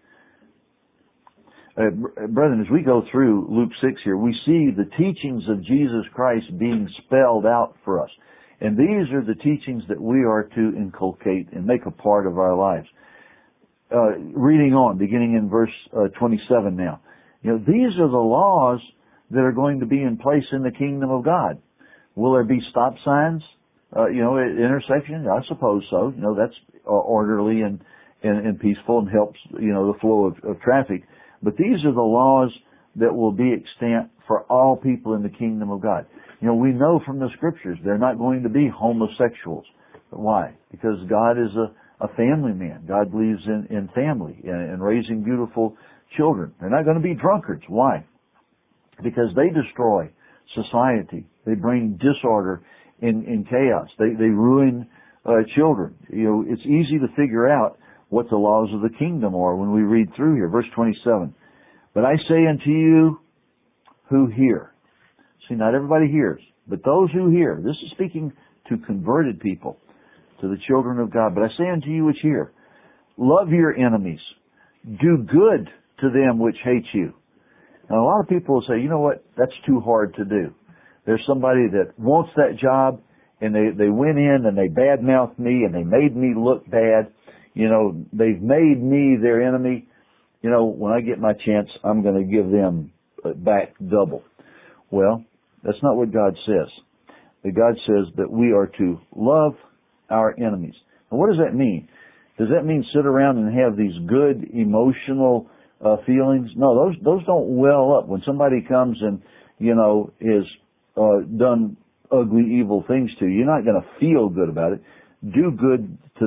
Brethren, as we go through Luke 6 here, we see the teachings of Jesus Christ being spelled out for us. And these are the teachings that we are to inculcate and make a part of our lives. Reading on, beginning in verse 27 now. These are the laws that are going to be in place in the kingdom of God. Will there be stop signs, at intersections? I suppose so. That's orderly and peaceful and helps, the flow of traffic. But these are the laws that will be extant for all people in the kingdom of God. We know from the scriptures they're not going to be homosexuals. Why? Because God is a family man. God believes in family and raising beautiful children. They're not going to be drunkards. Why? Because they destroy society. They bring disorder in chaos. They ruin children. It's easy to figure out what the laws of the kingdom are when we read through here. Verse 27. But I say unto you who hear. See, not everybody hears, but those who hear. This is speaking to converted people, to the children of God. But I say unto you which hear, love your enemies. Do good to them which hate you. Now, a lot of people will say, you know what, that's too hard to do. There's somebody that wants that job, and they went in and they badmouthed me and they made me look bad. They've made me their enemy. When I get my chance, I'm going to give them back double. Well, that's not what God says. God says that we are to love our enemies. And what does that mean? Does that mean sit around and have these good emotional feelings? No, those don't well up. When somebody comes and, is done ugly, evil things to you, you're not going to feel good about it. Do good to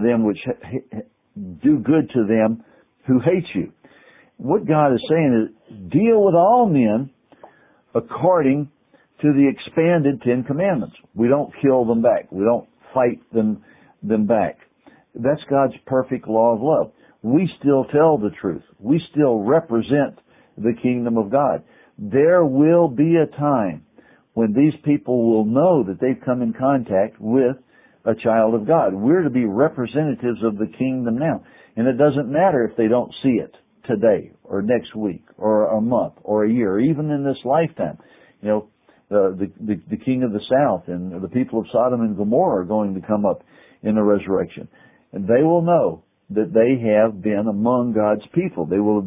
them who hate you. What God is saying is deal with all men according to the expanded 10 Commandments. We don't kill them back. We don't fight them back. That's God's perfect law of love. We still tell the truth. We still represent the kingdom of God. There will be a time when these people will know that they've come in contact with a child of God. We're to be representatives of the kingdom now. And it doesn't matter if they don't see it today or next week or a month or a year or even in this lifetime. The king of the south and the people of Sodom and Gomorrah are going to come up in the resurrection. And they will know that they have been among God's people. They will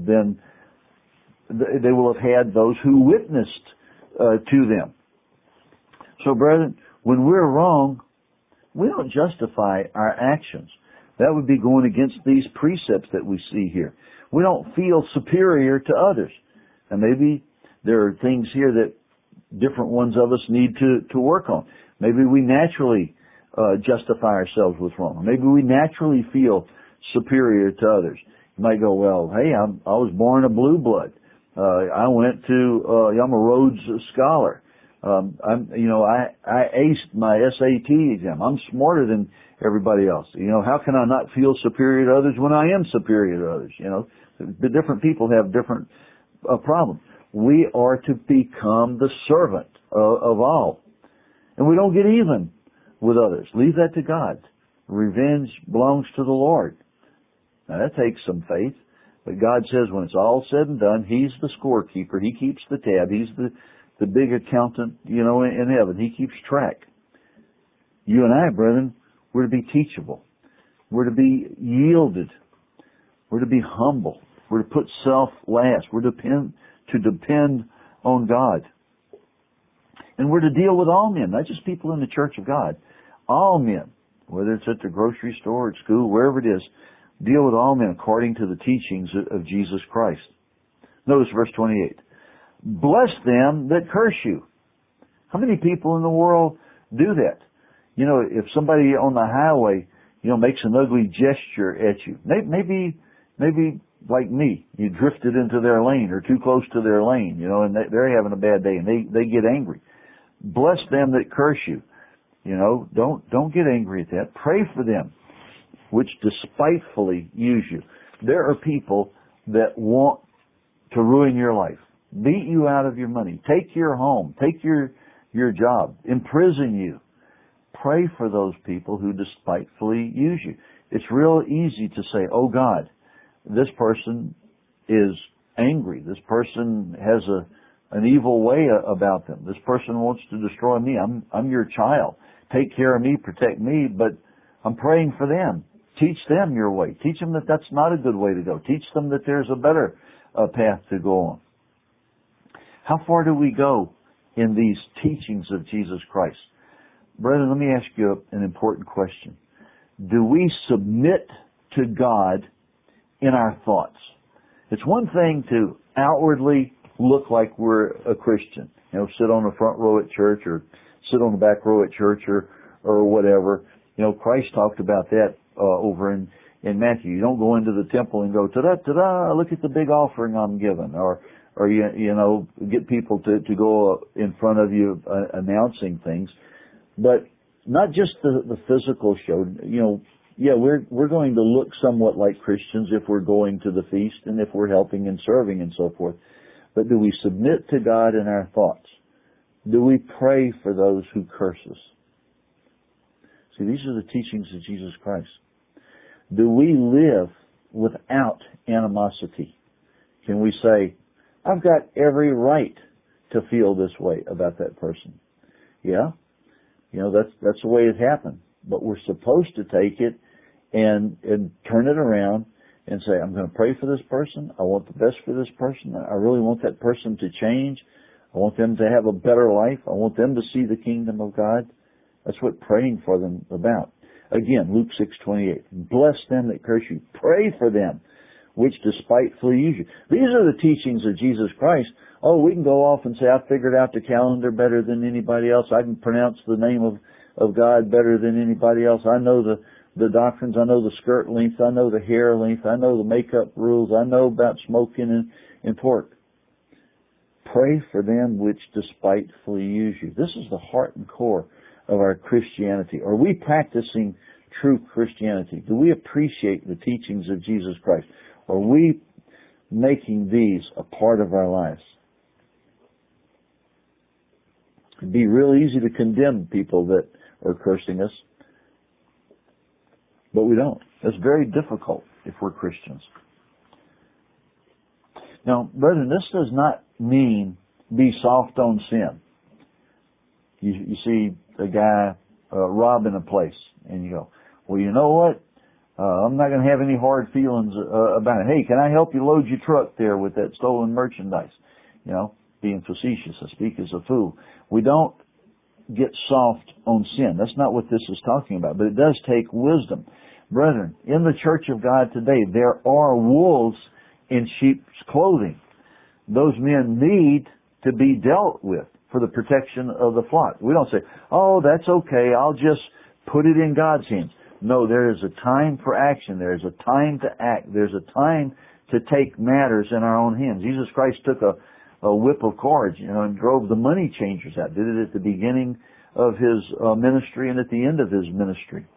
have had those who witnessed to them. So, brethren, when we're wrong, we don't justify our actions. That would be going against these precepts that we see here. We don't feel superior to others. And maybe there are things here that different ones of us need to work on. Maybe we naturally justify ourselves with wrong. Maybe we naturally feel superior to others. You might go, well, hey, I was born a blue blood. I'm a Rhodes Scholar. I aced my SAT exam. I'm smarter than everybody else. How can I not feel superior to others when I am superior to others? The different people have different problems. We are to become the servant of all. And we don't get even with others. Leave that to God. Revenge belongs to the Lord. Now that takes some faith. But God says when it's all said and done, He's the scorekeeper. He keeps the tab. He's the big accountant, in heaven. He keeps track. You and I, brethren, we're to be teachable. We're to be yielded. We're to be humble. We're to put self last. We're to depend on God. And we're to deal with all men, not just people in the church of God. All men, whether it's at the grocery store, at school, wherever it is, deal with all men according to the teachings of Jesus Christ. Notice verse 28. Bless them that curse you. How many people in the world do that? If somebody on the highway, makes an ugly gesture at you, maybe like me, you drifted into their lane or too close to their lane, and they're having a bad day and they get angry. Bless them that curse you. Don't get angry at that. Pray for them. which despitefully use you. There are people that want to ruin your life, beat you out of your money, take your home, take your job, imprison you. Pray for those people who despitefully use you. It's real easy to say, oh God, this person is angry. This person has an evil way about them. This person wants to destroy me. I'm your child. Take care of me, protect me, but I'm praying for them. Teach them your way. Teach them that that's not a good way to go. Teach them that there's a better path to go on. How far do we go in these teachings of Jesus Christ? Brethren, let me ask you an important question. Do we submit to God in our thoughts? It's one thing to outwardly look like we're a Christian. You know, sit on the front row at church or sit on the back row at church or whatever. You know, Christ talked about that over in Matthew. You don't go into the temple and go, ta-da, ta-da, look at the big offering I'm giving. Or you know, get people to go in front of you announcing things. But not just the physical show. You know, yeah, we're going to look somewhat like Christians if we're going to the feast and if we're helping and serving and so forth. But do we submit to God in our thoughts? Do we pray for those who curse us? See, these are the teachings of Jesus Christ. Do we live without animosity? Can we say, I've got every right to feel this way about that person? Yeah, you know, that's the way it happened. But we're supposed to take it and turn it around and say, I'm going to pray for this person. I want the best for this person. I really want that person to change. I want them to have a better life. I want them to see the kingdom of God. That's what praying for them about. Again, Luke 6:28. Bless them that curse you. Pray for them which despitefully use you. These are the teachings of Jesus Christ. Oh, we can go off and say, I figured out the calendar better than anybody else. I can pronounce the name of God better than anybody else. I know the doctrines. I know the skirt length. I know the hair length. I know the makeup rules. I know about smoking and pork. Pray for them which despitefully use you. This is the heart and core of our Christianity. Are we practicing true Christianity? Do we appreciate the teachings of Jesus Christ? Are we making these a part of our lives? It'd be real easy to condemn people that are cursing us, but we don't. It's very difficult if we're Christians. Now, brethren, this does not mean be soft on sin. You see a guy robbing a place, and you go, well, you know what? I'm not going to have any hard feelings about it. Hey, can I help you load your truck there with that stolen merchandise? You know, being facetious, I speak as a fool. We don't get soft on sin. That's not what this is talking about, but it does take wisdom. Brethren, in the church of God today, there are wolves in sheep's clothing. Those men need to be dealt with for the protection of the flock. We don't say, oh, that's okay, I'll just put it in God's hands. No, there is a time for action. There is a time to act. There's a time to take matters in our own hands. Jesus Christ took a whip of cords, and drove the money changers out. Did it at the beginning of His ministry and at the end of His ministry.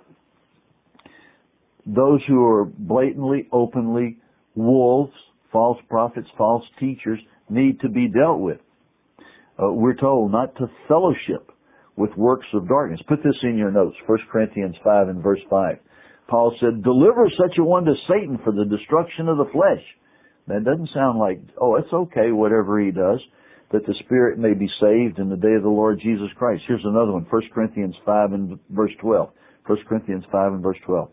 Those who are blatantly, openly wolves, false prophets, false teachers, need to be dealt with. We're told not to fellowship with works of darkness. Put this in your notes, 1 Corinthians 5 and verse 5. Paul said, deliver such a one to Satan for the destruction of the flesh. That doesn't sound like, oh, it's okay, whatever he does, that the spirit may be saved in the day of the Lord Jesus Christ. Here's another one, 1 Corinthians 5 and verse 12. 1 Corinthians 5 and verse 12.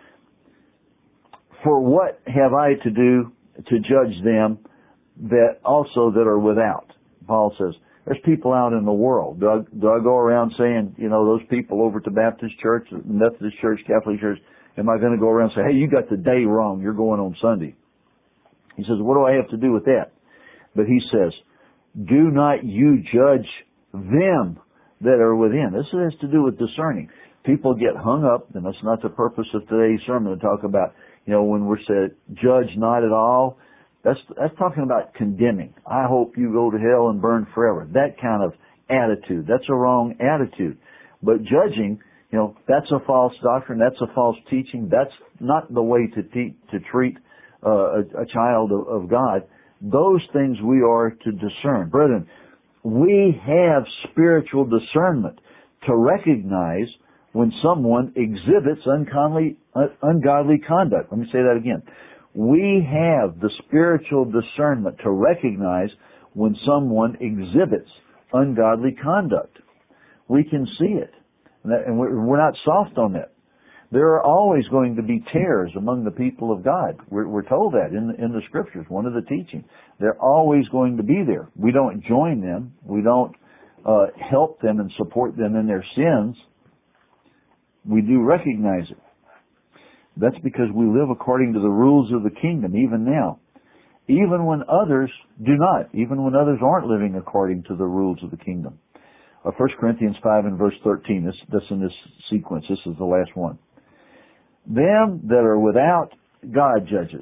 For what have I to do to judge them that also that are without? Paul says, there's people out in the world. Do I go around saying, those people over at the Baptist Church, Methodist Church, Catholic Church, am I going to go around and say, hey, you got the day wrong, you're going on Sunday? He says, what do I have to do with that? But he says, do not you judge them that are within. This has to do with discerning. People get hung up, and that's not the purpose of today's sermon, to talk about, when we're said, judge not at all. That's talking about condemning. I hope you go to hell and burn forever. That kind of attitude. That's a wrong attitude. But judging That's a false doctrine. That's a false teaching. That's not the way to treat a child of God. Those things we are to discern. Brethren, we have spiritual discernment to recognize when someone exhibits ungodly conduct. Let me say that again. We have the spiritual discernment to recognize when someone exhibits ungodly conduct. We can see it. And we're not soft on that. There are always going to be tares among the people of God. We're told that in the Scriptures, one of the teachings. They're always going to be there. We don't join them. We don't help them and support them in their sins. We do recognize it. That's because we live according to the rules of the kingdom, even now. Even when others do not. Even when others aren't living according to the rules of the kingdom. 1 Corinthians 5 and verse 13. That's in this sequence. This is the last one. Them that are without, God judges.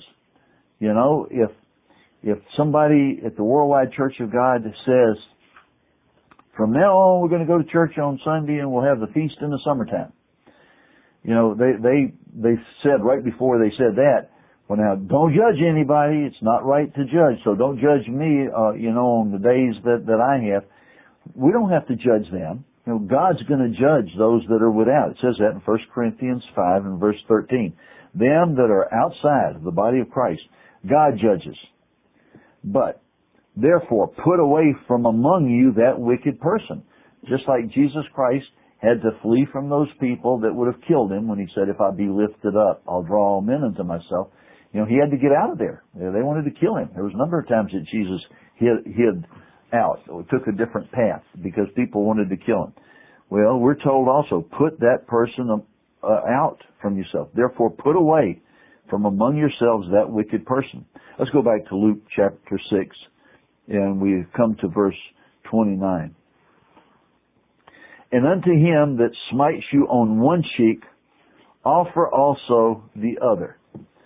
If somebody at the Worldwide Church of God says, from now on we're going to go to church on Sunday and we'll have the feast in the summertime. They said right before they said that, well, now don't judge anybody. It's not right to judge. So don't judge me, on the days that I have. We don't have to judge them. God's going to judge those that are without. It says that in 1 Corinthians 5 and verse 13. Them that are outside of the body of Christ, God judges. But, therefore, put away from among you that wicked person. Just like Jesus Christ had to flee from those people that would have killed him when he said, if I be lifted up, I'll draw all men unto myself. He had to get out of there. They wanted to kill him. There was a number of times that Jesus hid out or took a different path because people wanted to kill him. Well, we're told also, put that person out from yourself. Therefore, put away from among yourselves that wicked person. Let's go back to Luke chapter 6, and we come to verse 29. And unto him that smites you on one cheek, offer also the other.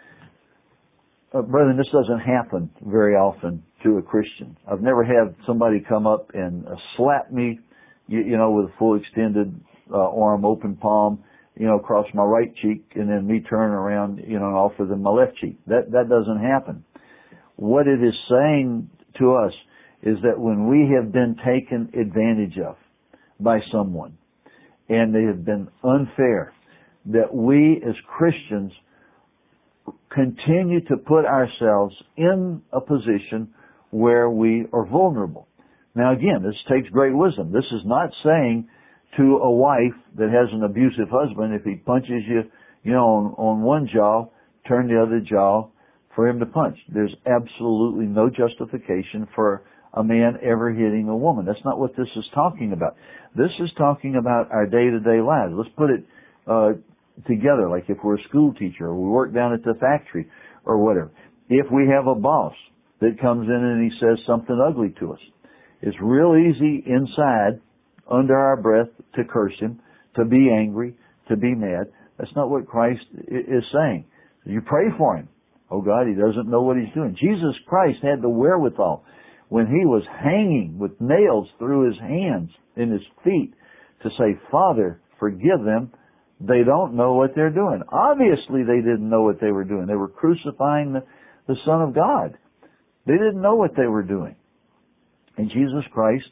Brethren, this doesn't happen very often to a Christian. I've never had somebody come up and slap me, with a full extended arm, open palm, across my right cheek, and then me turn around, and offer them my left cheek. That doesn't happen. What it is saying to us is that when we have been taken advantage of by someone, and they have been unfair, that we as Christians continue to put ourselves in a position where we are vulnerable. Now again, this takes great wisdom. This is not saying to a wife that has an abusive husband, if he punches you, on one jaw, turn the other jaw for him to punch. There's absolutely no justification for a man ever hitting a woman. That's not what this is talking about. This is talking about our day-to-day lives. Let's put it together, like if we're a school teacher or we work down at the factory or whatever. If we have a boss that comes in and he says something ugly to us, it's real easy inside, under our breath, to curse him, to be angry, to be mad. That's not what Christ is saying. You pray for him. Oh God, he doesn't know what he's doing. Jesus Christ had the wherewithal when he was hanging with nails through his hands and his feet to say, Father, forgive them. They don't know what they're doing. Obviously they didn't know what they were doing. They were crucifying the Son of God. They didn't know what they were doing. And Jesus Christ,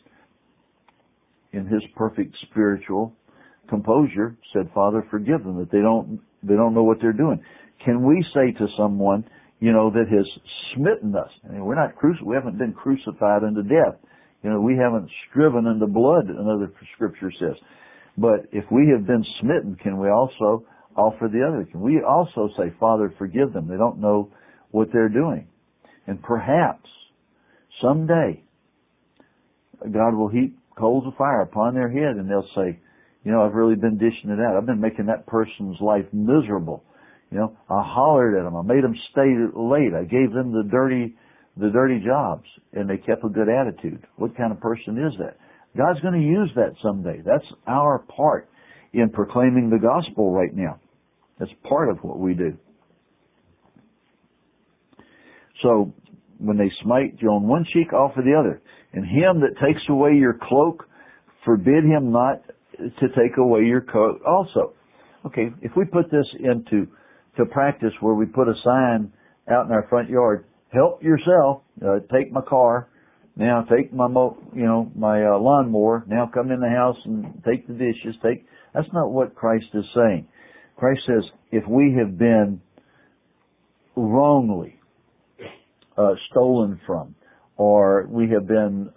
in his perfect spiritual composure, said, Father, forgive them, that they don't know what they're doing. Can we say to someone, that has smitten us? I mean, we haven't been crucified unto death. We haven't striven unto blood, another scripture says. But if we have been smitten, can we also offer the other? Can we also say, Father, forgive them? They don't know what they're doing. And perhaps someday God will heap coals of fire upon their head and they'll say, I've really been dishing it out. I've been making that person's life miserable. I hollered at them. I made them stay late. I gave them the dirty jobs and they kept a good attitude. What kind of person is that? God's going to use that someday. That's our part in proclaiming the gospel right now. That's part of what we do. So, when they smite you on one cheek, offer the other. And him that takes away your cloak, forbid him not to take away your coat also. Okay, if we put this into practice where we put a sign out in our front yard, help yourself, take my car, now take my lawnmower, now come in the house and take the dishes, that's not what Christ is saying. Christ says, if we have been wrongly stolen from, or we have been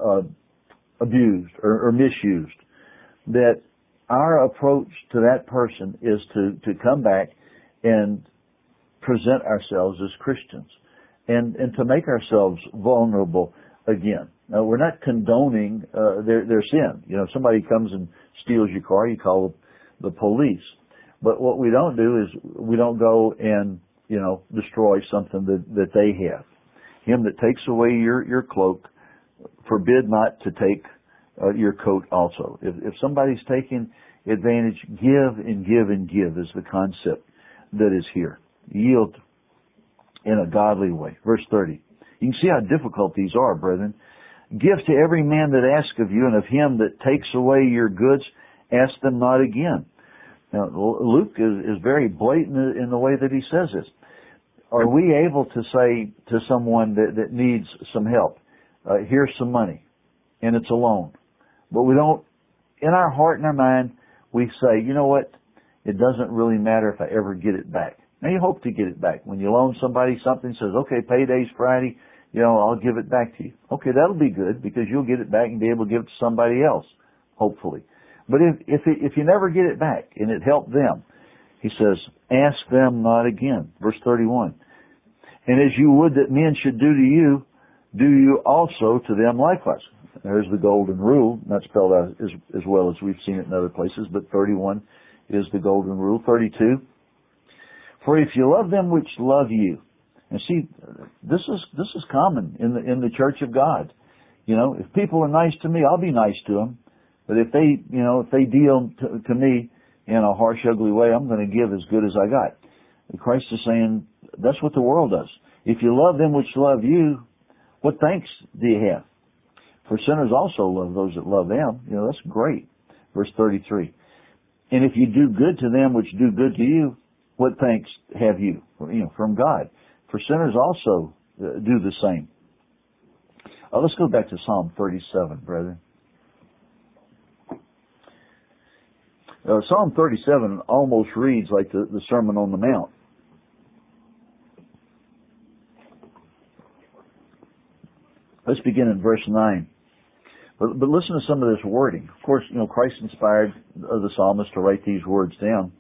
abused or misused, that our approach to that person is to come back and present ourselves as Christians and to make ourselves vulnerable again. Now, we're not condoning their sin. If somebody comes and steals your car, you call the police. But what we don't do is we don't go and destroy something that they have. Him that takes away your cloak, forbid not to take your coat also. If somebody's taking advantage, give and give and give is the concept that is here. Yield in a godly way. Verse 30. You can see how difficult these are, brethren. Give to every man that asks of you, and of him that takes away your goods, ask them not again. Now, Luke is very blatant in the way that he says this. Are we able to say to someone that needs some help, here's some money, and it's a loan? But we don't, in our heart and our mind, we say, you know what, it doesn't really matter if I ever get it back. Now, you hope to get it back. When you loan somebody something, says, okay, payday's Friday, I'll give it back to you. Okay, that'll be good because you'll get it back and be able to give it to somebody else, hopefully. But if you never get it back and it helped them, he says, ask them not again. Verse 31. And as you would that men should do to you, do you also to them likewise. There's the golden rule, not spelled out as well as we've seen it in other places, but 31 is the golden rule. 32. For if you love them which love you, and see, this is common in the church of God. If people are nice to me, I'll be nice to them. But if they deal to me in a harsh, ugly way, I'm going to give as good as I got. And Christ is saying that's what the world does. If you love them which love you, what thanks do you have? For sinners also love those that love them. That's great. Verse 33. And if you do good to them which do good to you, what thanks have you? From God. For sinners also do the same. Let's go back to Psalm 37, brethren. Psalm 37 almost reads like the Sermon on the Mount. Let's begin in verse 9. But listen to some of this wording. Of course, Christ inspired the psalmist to write these words down.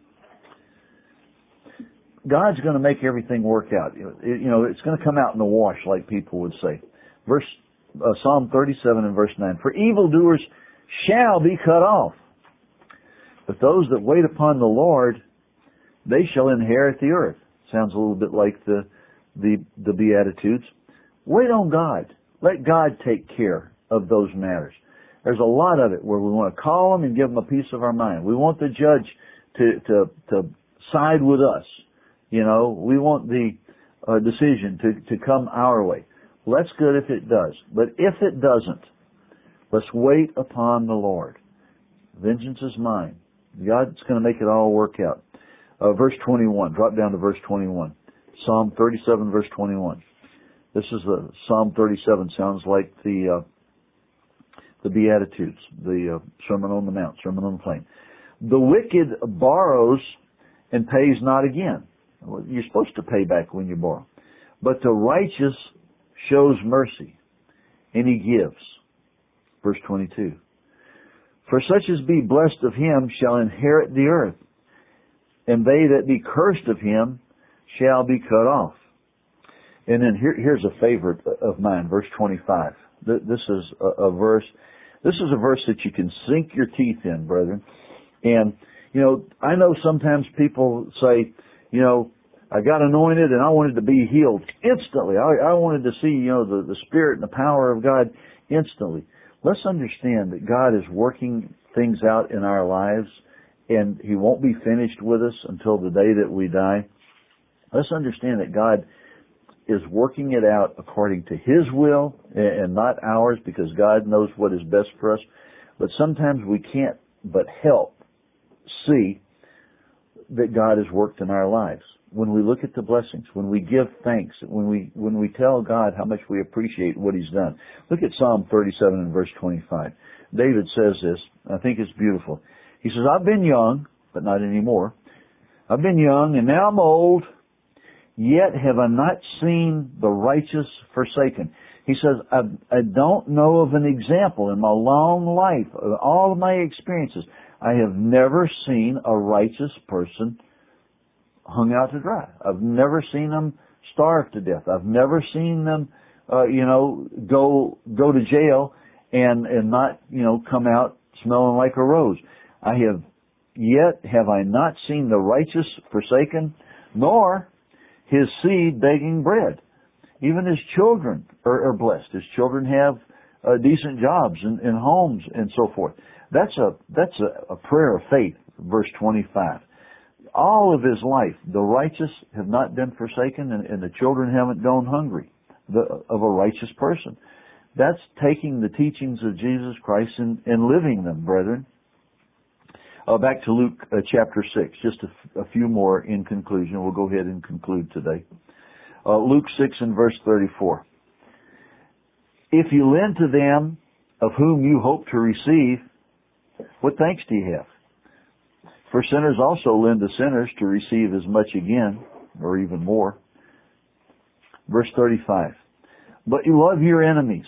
God's going to make everything work out. It's going to come out in the wash, like people would say. Psalm 37 and verse 9. For evildoers shall be cut off, but those that wait upon the Lord, they shall inherit the earth. Sounds a little bit like the Beatitudes. Wait on God. Let God take care of those matters. There's a lot of it where we want to call them and give them a piece of our mind. We want the judge to side with us. We want the decision to come our way. Well, that's good if it does. But if it doesn't, let's wait upon the Lord. Vengeance is mine. God's going to make it all work out. Verse 21. Drop down to verse 21. Psalm 37, verse 21. This is Psalm 37. Sounds like the Beatitudes, the Sermon on the Mount, Sermon on the Plain. The wicked borrows and pays not again. Well, you're supposed to pay back when you borrow. But the righteous shows mercy, and he gives. Verse 22. For such as be blessed of him shall inherit the earth, and they that be cursed of him shall be cut off. And then here's a favorite of mine, verse 25. This is a verse that you can sink your teeth in, brethren. And, I know sometimes people say, I got anointed and I wanted to be healed instantly. I wanted to see, the Spirit and the power of God instantly. Let's understand that God is working things out in our lives, and He won't be finished with us until the day that we die. Let's understand that God is working it out according to His will and not ours, because God knows what is best for us. But sometimes we can't but help see that God has worked in our lives. When we look at the blessings, when we give thanks, when we tell God how much we appreciate what He's done. Look at Psalm 37 and verse 25. David says this, I think it's beautiful. He says, I've been young, but not anymore. I've been young, and now I'm old, yet have I not seen the righteous forsaken. He says, I don't know of an example in my long life, of all of my experiences. I have never seen a righteous person hung out to dry. I've never seen them starve to death. I've never seen them, go to jail and not, come out smelling like a rose. Yet have I not seen the righteous forsaken, nor his seed begging bread. Even his children are blessed. His children have decent jobs and homes and so forth. That's a prayer of faith, verse 25. All of his life, the righteous have not been forsaken, and the children haven't gone hungry of a righteous person. That's taking the teachings of Jesus Christ and living them, brethren. Back to Luke chapter 6, just a few more in conclusion. We'll go ahead and conclude today. Luke 6 and verse 34. If you lend to them of whom you hope to receive, what thanks do you have? For sinners also lend to sinners to receive as much again, or even more. Verse 35. But you love your enemies.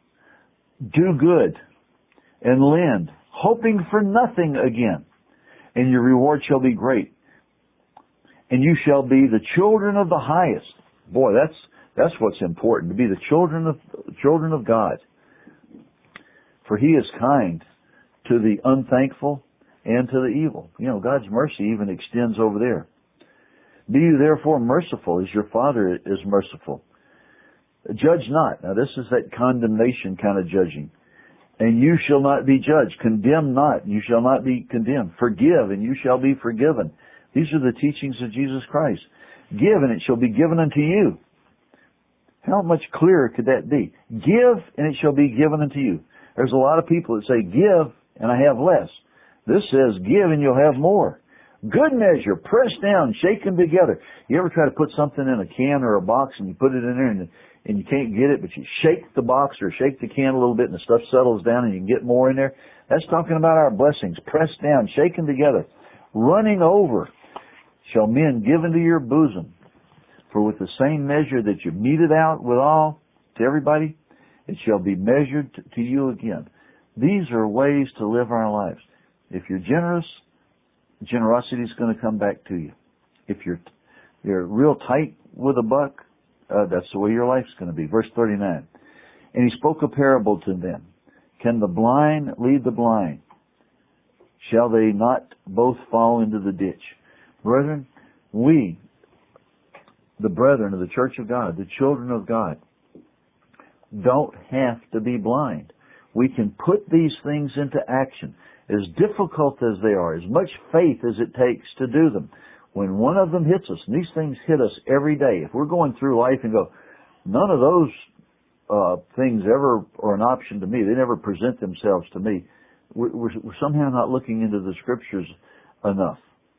Do good and lend, hoping for nothing again, and your reward shall be great. And you shall be the children of the highest. Boy, that's what's important, to be the children of God. For He is kind to the unthankful and to the evil. God's mercy even extends over there. Be you therefore merciful as your Father is merciful. Judge not. Now this is that condemnation kind of judging. And you shall not be judged. Condemn not, and you shall not be condemned. Forgive, and you shall be forgiven. These are the teachings of Jesus Christ. Give, and it shall be given unto you. How much clearer could that be? Give, and it shall be given unto you. There's a lot of people that say, give, and I have less. This says, give, and you'll have more. Good measure, pressed down, shaken together. You ever try to put something in a can or a box, and you put it in there, and you can't get it, but you shake the box or shake the can a little bit, and the stuff settles down, and you can get more in there? That's talking about our blessings. Pressed down, shaken together, running over, shall men give into your bosom. For with the same measure that you mete it out withal to everybody, it shall be measured to you again. These are ways to live our lives. If you're generous, generosity is going to come back to you. If you're real tight with a buck, that's the way your life's going to be. Verse 39. And He spoke a parable to them. Can the blind lead the blind? Shall they not both fall into the ditch? Brethren, we, the brethren of the Church of God, the children of God, don't have to be blind. We can put these things into action. As difficult as they are, as much faith as it takes to do them, when one of them hits us, and these things hit us every day, if we're going through life and go, none of those things ever are an option to me, they never present themselves to me, we're somehow not looking into the Scriptures enough.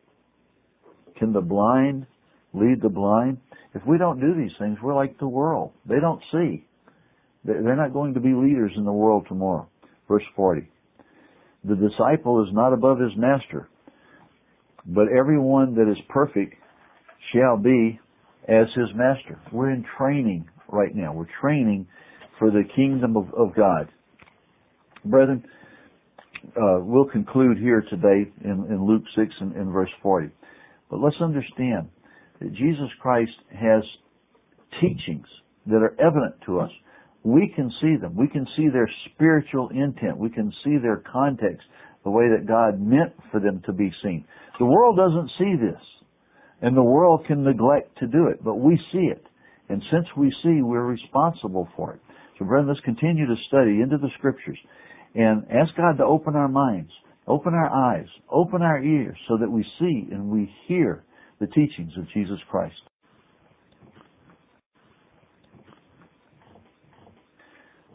Can the blind lead the blind? If we don't do these things, we're like the world. They don't see. They're not going to be leaders in the world tomorrow. Verse 40. The disciple is not above his master, but everyone that is perfect shall be as his master. We're in training right now. We're training for the kingdom of God. Brethren, we'll conclude here today in Luke 6 and verse 40. But let's understand that Jesus Christ has teachings that are evident to us. We can see them. We can see their spiritual intent. We can see their context, the way that God meant for them to be seen. The world doesn't see this, and the world can neglect to do it, but we see it. And since we see, we're responsible for it. So, brethren, let's continue to study into the Scriptures and ask God to open our minds, open our eyes, open our ears, so that we see and we hear the teachings of Jesus Christ.